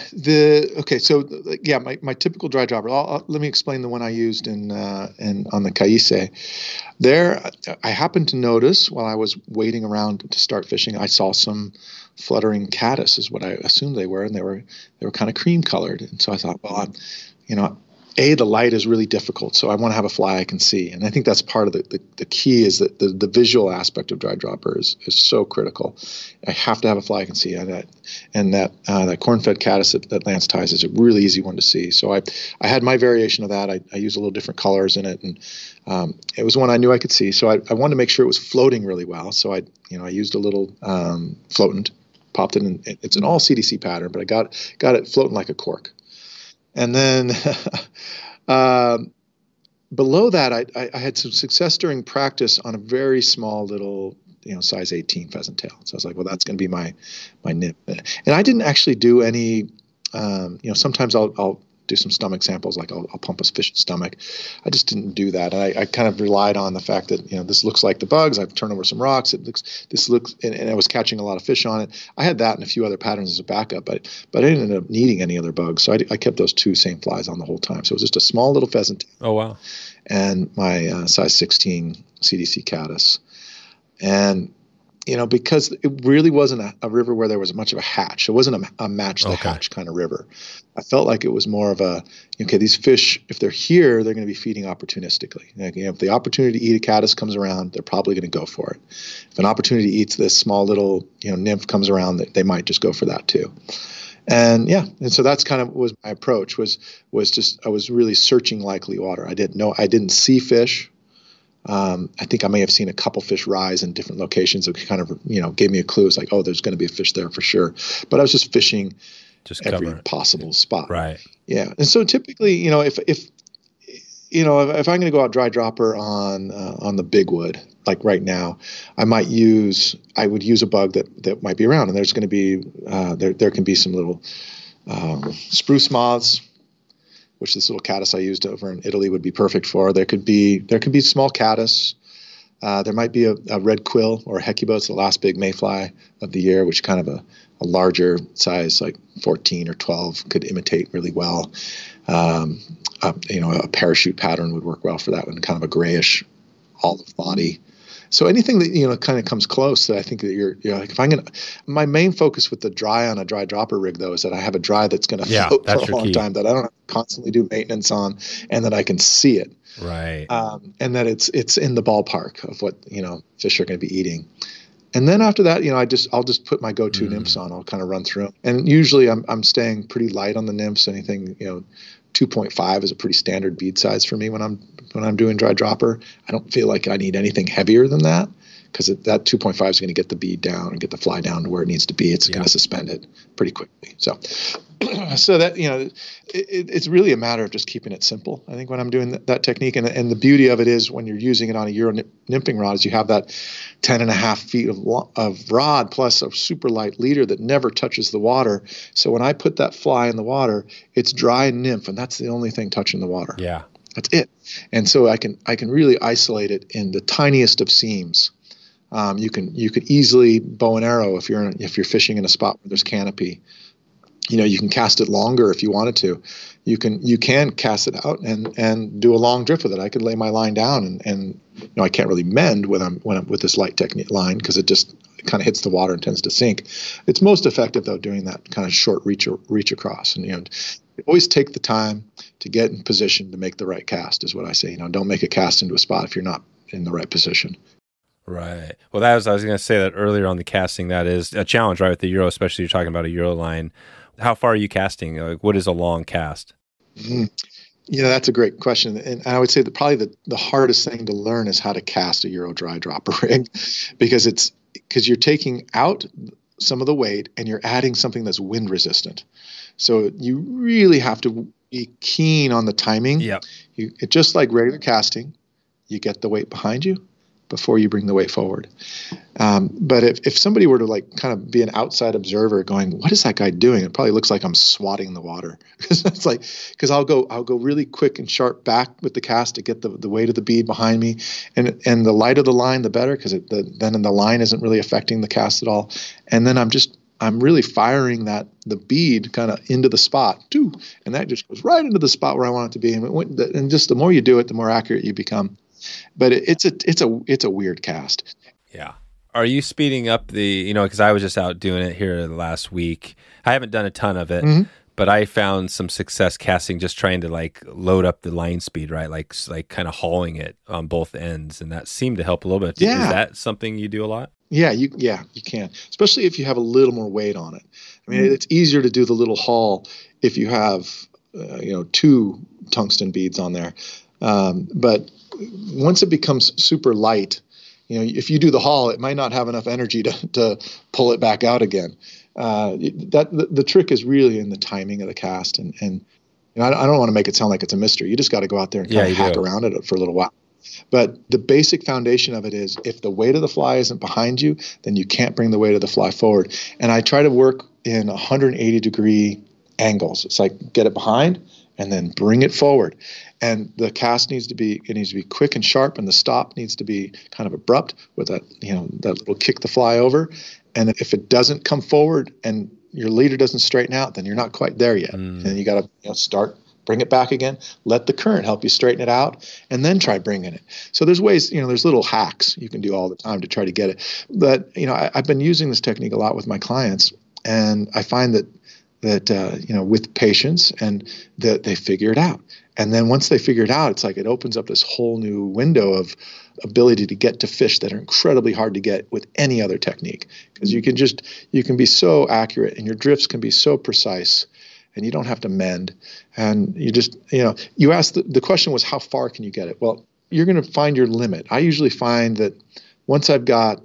typical dry dropper. Let me explain the one I used on the Cayce. There, I happened to notice while I was waiting around to start fishing, I saw some fluttering caddis, is what I assumed they were, and they were kind of cream colored. And so I thought, well, the light is really difficult, so I want to have a fly I can see. And I think that's part of the key is that the visual aspect of dry dropper is so critical. I have to have a fly I can see. And that corn-fed caddis that Lance ties is a really easy one to see. So I had my variation of that. I used a little different colors in it, and it was one I knew I could see. So I wanted to make sure it was floating really well. So I used a little floatant, popped it in. It's an all CDC pattern, but I got it floating like a cork. And then below that, I had some success during practice on a very small little, size 18 pheasant tail. So I was like, well, that's going to be my nip. And I didn't actually do any, sometimes I'll do some stomach samples, like I'll pump a fish's stomach. I just didn't do that. I kind of relied on the fact that, this looks like the bugs. I've turned over some rocks. This looks, and I was catching a lot of fish on it. I had that and a few other patterns as a backup, but I didn't end up needing any other bugs. So I kept those two same flies on the whole time. So it was just a small little pheasant. Oh, wow. And my size 16 CDC caddis. And, because it really wasn't a river where there was much of a hatch. It wasn't a match the hatch kind of river. I felt like it was more of these fish, if they're here, they're going to be feeding opportunistically. If the opportunity to eat a caddis comes around, they're probably going to go for it. If an opportunity eats this small little, nymph comes around, they might just go for that too. And so that's kind of was my approach was just, I was really searching likely water. I didn't see fish. I think I may have seen a couple fish rise in different locations that kind of, gave me a clue. It's like, oh, there's going to be a fish there for sure. But I was just fishing every possible spot. Right. Yeah. And so typically, if I'm going to go out dry dropper on the big wood, like right now, I would use a bug that might be around, and there's going to be, there can be some little spruce moths, which this little caddis I used over in Italy would be perfect for. There could be small caddis. There might be a red quill or a hecuba, the last big mayfly of the year, which kind of a larger size, like 14 or 12, could imitate really well. A parachute pattern would work well for that one, kind of a grayish olive body. So anything that, kind of comes close, that I think that you're like, my main focus with the dry on a dry dropper rig though, is that I have a dry that's going to float for a long time, that I don't have to constantly do maintenance on, and that I can see it. Right. And that it's in the ballpark of what, fish are going to be eating. And then after that, I'll just put my go-to nymphs on. I'll kind of run through them. And usually I'm staying pretty light on the nymphs. Anything, 2.5 is a pretty standard bead size for me when I'm doing dry dropper. I don't feel like I need anything heavier than that, because that 2.5 is going to get the bead down and get the fly down to where it needs to be. It's going to suspend it pretty quickly. So that, it's really a matter of just keeping it simple, I think, when I'm doing that technique. And the beauty of it is, when you're using it on a Euro nymphing rod, is you have that 10.5 feet of rod plus a super light leader that never touches the water. So when I put that fly in the water, it's dry and nymph, and that's the only thing touching the water. Yeah. That's it. And so I can really isolate it in the tiniest of seams. You could easily bow and arrow if you're fishing in a spot where there's canopy. You can cast it longer if you wanted to. You can cast it out and do a long drift with it. I could lay my line down and I can't really mend when I'm with this light technique line, because it just kind of hits the water and tends to sink. It's most effective though doing that kind of short reach across, and always take the time to get in position to make the right cast, is what I say. Don't make a cast into a spot if you're not in the right position. Right. Well, I was going to say that earlier on the casting. That is a challenge, right, with the Euro, especially you're talking about a Euro line. How far are you casting? Like, what is a long cast? That's a great question. And I would say that probably the hardest thing to learn is how to cast a Euro dry dropper rig, because you're taking out some of the weight and you're adding something that's wind resistant. So you really have to be keen on the timing. Yeah. Just like regular casting, you get the weight behind you before you bring the weight forward. But if somebody were to kind of be an outside observer going, what is that guy doing? It probably looks like I'm swatting the water. Because I'll go really quick and sharp back with the cast to get the weight of the bead behind me. And the lighter the line, the better, because then the line isn't really affecting the cast at all. And then I'm really firing the bead kind of into the spot, too. And that just goes right into the spot where I want it to be. And just the more you do it, the more accurate you become. But it's a weird cast. Yeah. Are you speeding up because I was just out doing it here last week. I haven't done a ton of it, but I found some success casting, just trying to load up the line speed, right? Like kind of hauling it on both ends. And that seemed to help a little bit. Yeah. Is that something you do a lot? Yeah, you can, especially if you have a little more weight on it. I mean, it's easier to do the little haul if you have, 2 tungsten beads on there. But once it becomes super light, if you do the haul, it might not have enough energy to pull it back out again. The trick is really in the timing of the cast, and I don't want to make it sound like it's a mystery. You just got to go out there and kind of hack around it for a little while. But the basic foundation of it is, if the weight of the fly isn't behind you, then you can't bring the weight of the fly forward. And I try to work in 180-degree angles. It's like, get it behind and then bring it forward. And the cast needs to be quick and sharp, and the stop needs to be kind of abrupt with that little kick the fly over. And if it doesn't come forward and your leader doesn't straighten out, then you're not quite there yet. And you got to bring it back again, let the current help you straighten it out, and then try bringing it. So there's ways, there's little hacks you can do all the time to try to get it. But, I've been using this technique a lot with my clients, and I find that with patience, and that they figure it out. And then once they figure it out, it's like it opens up this whole new window of ability to get to fish that are incredibly hard to get with any other technique. Because you can be so accurate, and your drifts can be so precise, and you don't have to mend. And you just, you asked, the question was, how far can you get it? Well, you're going to find your limit. I usually find that once I've got,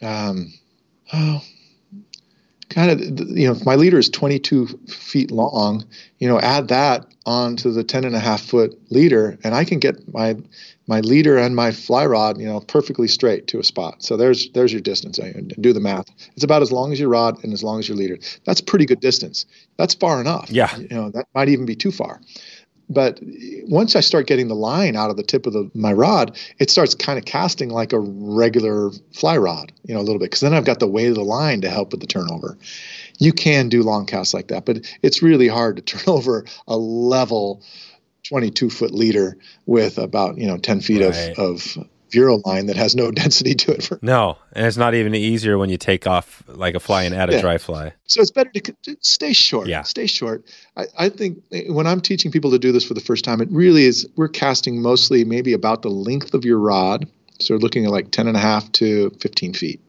if my leader is 22 feet long, add that onto the 10.5-foot leader, and I can get my leader and my fly rod, perfectly straight to a spot. So there's your distance. Do the math. It's about as long as your rod and as long as your leader. That's pretty good distance. That's far enough. Yeah. That might even be too far. But once I start getting the line out of the tip of my rod, it starts kind of casting like a regular fly rod, a little bit, because then I've got the weight of the line to help with the turnover. You can do long casts like that, but it's really hard to turn over a level 22-foot leader with about 10 feet of Euro line that has no density to it. No, and it's not even easier when you take off like a fly and add a dry fly. So it's better to stay short. Yeah. Stay short. I think when I'm teaching people to do this for the first time, it really is, we're casting mostly maybe about the length of your rod. So we're looking at like 10.5 to 15 feet.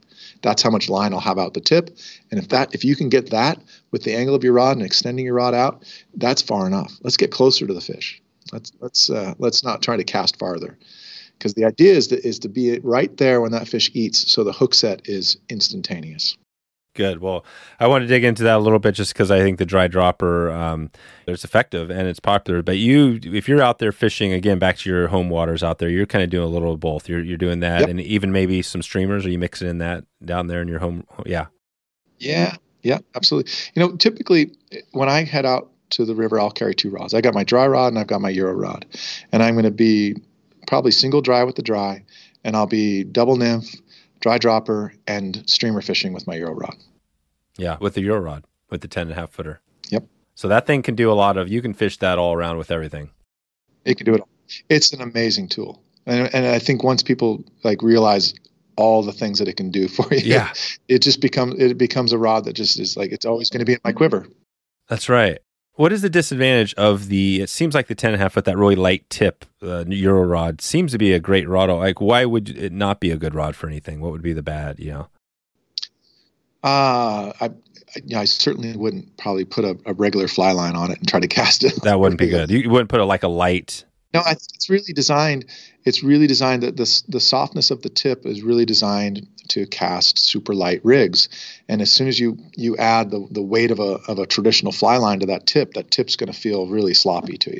that's how much line I'll have out the tip. And if you can get that with the angle of your rod and extending your rod out, that's far enough. Let's get closer to the fish. Let's not try to cast farther, because the idea is to be right there when that fish eats, so the hook set is instantaneous. Good. Well, I want to dig into that a little bit just because I think the dry dropper it's effective and it's popular. But if you're out there fishing, again, back to your home waters out there, you're kind of doing a little of both. You're doing that, Yep. and even maybe some streamers. Are you mixing in that down there in your home? Yeah. Yeah, absolutely. Typically when I head out to the river, I'll carry 2 rods. I got my dry rod and I've got my Euro rod, and I'm going to be probably single dry with the dry, and I'll be double nymph, dry dropper, and streamer fishing with my Euro rod. Yeah, with the Euro rod, with the 10.5 footer. Yep. So that thing can do a lot of, you can fish that all around with everything. It can do it all. It's an amazing tool. And I think once people realize all the things that it can do for you, yeah, it becomes a rod that just is it's always going to be in my quiver. That's right. What is the disadvantage of it seems like the 10.5 foot, that really light tip Euro rod seems to be a great rod. Why would it not be a good rod for anything? What would be the bad, I certainly wouldn't probably put a regular fly line on it and try to cast it. That wouldn't be good. You wouldn't put a light. No, it's really designed. It's really designed that the softness of the tip is really designed to cast super light rigs. And as soon as you add the weight of a traditional fly line to that tip's going to feel really sloppy to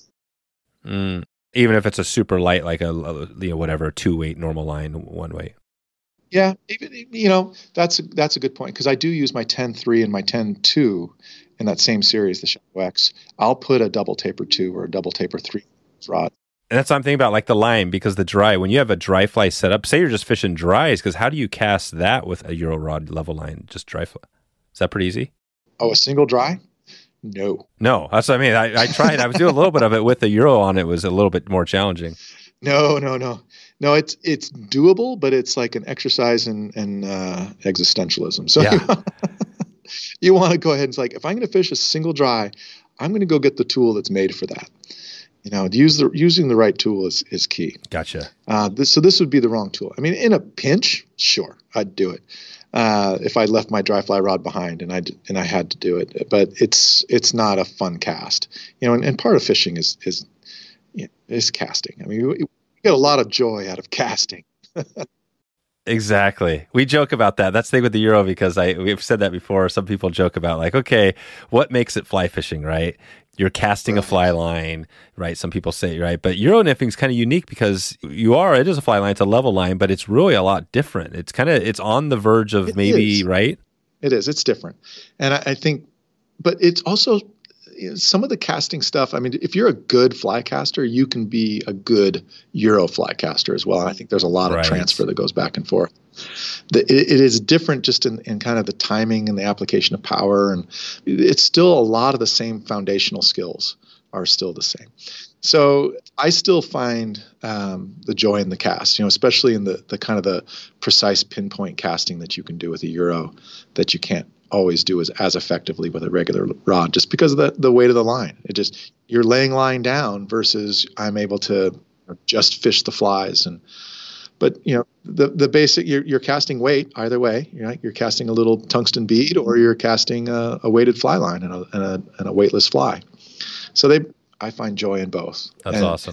you. Even if it's a super light, like a 2-weight normal line, 1-weight. Yeah, even that's a good point, because I do use my 10.3 and my 10.2 in that same series, the Shadow X. I'll put a double taper 2 or a double taper 3 rod. And that's what I'm thinking about, like the line, because the dry, when you have a dry fly setup, say you're just fishing dries, because how do you cast that with a Euro rod level line, just dry fly? Is that pretty easy? Oh, a single dry? No, that's what I mean. I tried. I was doing a little bit of it with the Euro on. It was a little bit more challenging. No. It's doable, but it's like an exercise in existentialism. So yeah. You want to go ahead and if I'm going to fish a single dry, I'm going to go get the tool that's made for that. Using the right tool is key. Gotcha. This would be the wrong tool. I mean, in a pinch, sure, I'd do it. If I left my dry fly rod behind and I had to do it, but it's not a fun cast. And part of fishing is casting. I mean, we get a lot of joy out of casting. Exactly. We joke about that. That's the thing with the Euro, because we've said that before. Some people joke about okay, what makes it fly fishing, right? You're casting a fly line, right? Some people say, right? But Euro nymphing is kind of unique because it is a fly line, it's a level line, but it's really a lot different. It's on the verge of right? It is. It's different. And I think, but it's also some of the casting stuff. I mean, if you're a good fly caster, you can be a good Euro fly caster as well. And I think there's a lot of transfer that goes back and forth. It is different just in kind of the timing and the application of power. And it's still a lot of the same foundational skills are still the same. So I still find the joy in the cast, especially in the kind of the precise pinpoint casting that you can do with a Euro that you can't always do as effectively with a regular rod, just because of the weight of the line. You're laying line down versus I'm able to just fish the flies. But the basic, you're casting weight either way. You're casting a little tungsten bead, or you're casting a weighted fly line and a weightless fly. So I find joy in both. That's awesome.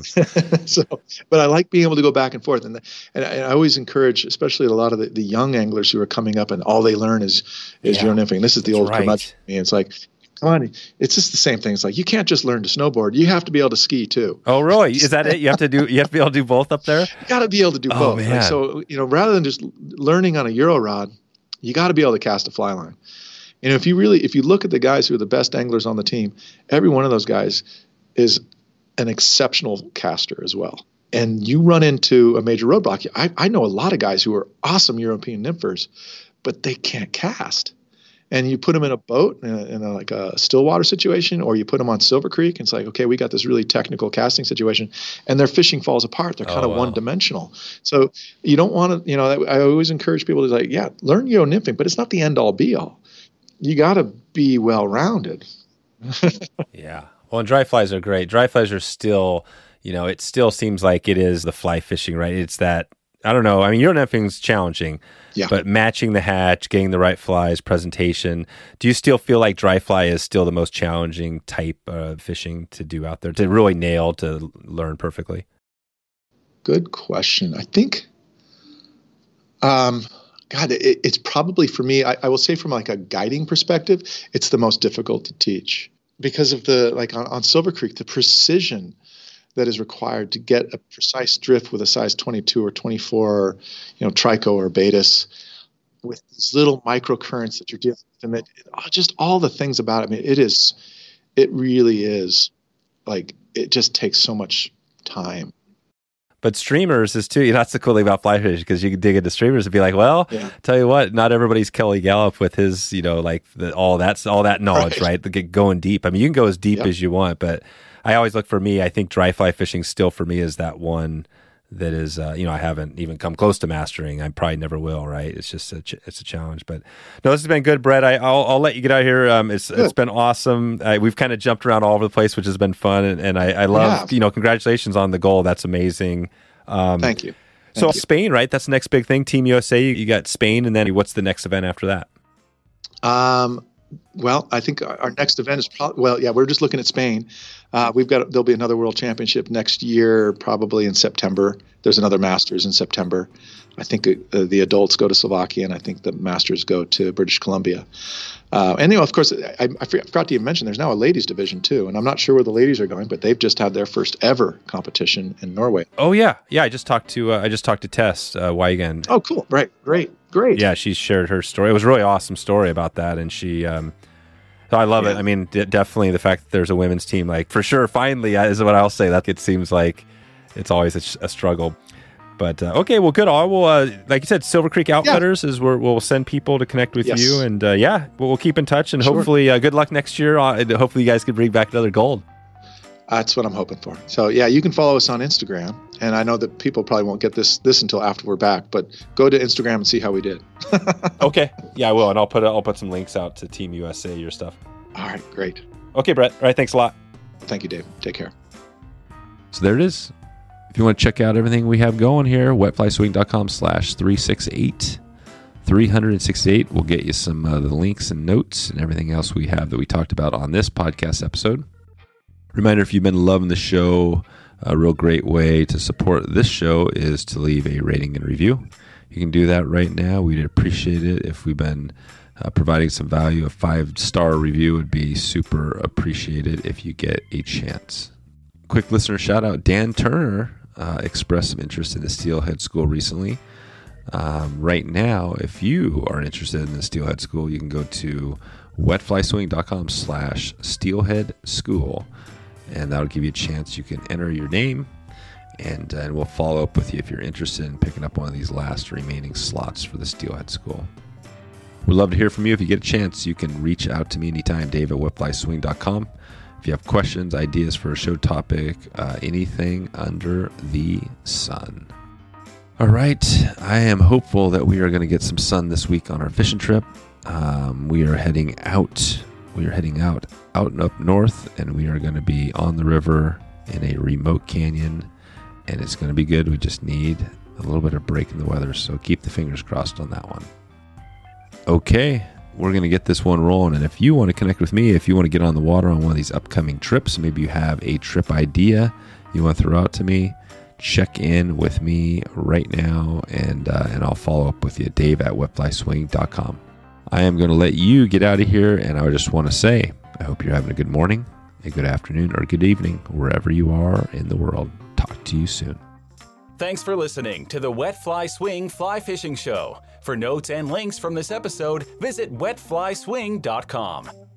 But I like being able to go back and forth, and I always encourage, especially a lot of the young anglers who are coming up and all they learn is Euro nymphing. This is the old curmudgeon. It's come on, it's just the same thing. It's you can't just learn to snowboard. You have to be able to ski too. Oh, really? Is that it? You have to be able to do both up there? You got to be able to do both. Man. So rather than just learning on a Euro rod, you got to be able to cast a fly line. If you look at the guys who are the best anglers on the team, every one of those guys is an exceptional caster as well. And you run into a major roadblock. I know a lot of guys who are awesome European nymphers, but they can't cast. And you put them in a boat in a Stillwater situation, or you put them on Silver Creek, and it's okay, we got this really technical casting situation, and their fishing falls apart. They're kind of one-dimensional. So you don't want to, I always encourage people to learn Euro nymphing, but it's not the end-all be-all. You got to be well-rounded. Yeah. Well, and dry flies are great. Dry flies are still, it still seems like it is the fly fishing, right? It's that I don't know. I mean, Euro nymphing's challenging, Yeah. but matching the hatch, getting the right flies, presentation. Do you still feel like dry fly is still the most challenging type of fishing to do out there, to really nail, to learn perfectly? Good question. I think, it's probably for me, I will say from like a guiding perspective, it's the most difficult to teach because of on Silver Creek, the precision that is required to get a precise drift with a size 22 or 24, trico or Baetis, with these little microcurrents that you're dealing with, and that just all the things about it. I mean, it really is like, it just takes so much time. But streamers is too. That's the cool thing about fly fishing, because you can dig into streamers and be like, well, tell you what, not everybody's Kelly Gallup with his, all that knowledge, right? To get going deep. I mean, you can go as deep as you want, but I always look, for me, I think dry fly fishing still for me is that one that is, I haven't even come close to mastering. I probably never will, right? It's just it's a challenge. But no, this has been good, Brett. I'll let you get out of here. It's been awesome. We've kind of jumped around all over the place, which has been fun, and I love, congratulations on the goal. That's amazing. Thank you. So Spain, right? That's the next big thing. Team USA. You got Spain, and then what's the next event after that? Well, I think our next event is probably, we're just looking at Spain. There'll be another World Championship next year, probably in September. There's another Masters in September. I think the adults go to Slovakia, and I think the Masters go to British Columbia. And of course, I forgot to even mention there's now a ladies division too, and I'm not sure where the ladies are going, but they've just had their first ever competition in Norway. Oh yeah. I just talked to Tess Weigen. Oh, cool! Right, great. Yeah, she shared her story. It was a really awesome story about that, and she. So I love it. I mean, definitely the fact that there's a women's team, like, for sure, finally, is what I'll say. That it seems like it's always a struggle. But okay, well, good. I will, like you said, Silver Creek Outfitters is where we'll send people to connect with you, and we'll keep in touch, and hopefully, good luck next year. Hopefully, you guys can bring back another gold. That's what I'm hoping for. So you can follow us on Instagram, and I know that people probably won't get this until after we're back, but go to Instagram and see how we did. Okay, I will, and I'll put some links out to Team USA, your stuff. All right, great. Okay, Brett. All right, thanks a lot. Thank you, Dave. Take care. So there it is. If you want to check out everything we have going here, wetflyswing.com/368. 368 will get you some of the links and notes and everything else we have that we talked about on this podcast episode. Reminder, if you've been loving the show, a real great way to support this show is to leave a rating and review. You can do that right now. We'd appreciate it if we've been providing some value. A 5-star review would be super appreciated if you get a chance. Quick listener shout out. Dan Turner expressed some interest in the Steelhead School recently. Right now, if you are interested in the Steelhead School, you can go to wetflyswing.com/steelheadschool. And that'll give you a chance. You can enter your name, and we'll follow up with you if you're interested in picking up one of these last remaining slots for the Steelhead School. We'd love to hear from you. If you get a chance, you can reach out to me anytime, Dave at wetflyswing.com. If you have questions, ideas for a show topic, anything under the sun. All right. I am hopeful that we are going to get some sun this week on our fishing trip. We are heading out. Out and up north, and we are going to be on the river in a remote canyon, and it's going to be good. We just need a little bit of break in the weather, so keep the fingers crossed on that one. Okay, we're going to get this one rolling, and if you want to connect with me, if you want to get on the water on one of these upcoming trips, maybe you have a trip idea you want to throw out to me, check in with me right now, and I'll follow up with you, Dave at wetflyswing.com. I am going to let you get out of here, and I just want to say, I hope you're having a good morning, a good afternoon, or a good evening, wherever you are in the world. Talk to you soon. Thanks for listening to the Wet Fly Swing Fly Fishing Show. For notes and links from this episode, visit wetflyswing.com.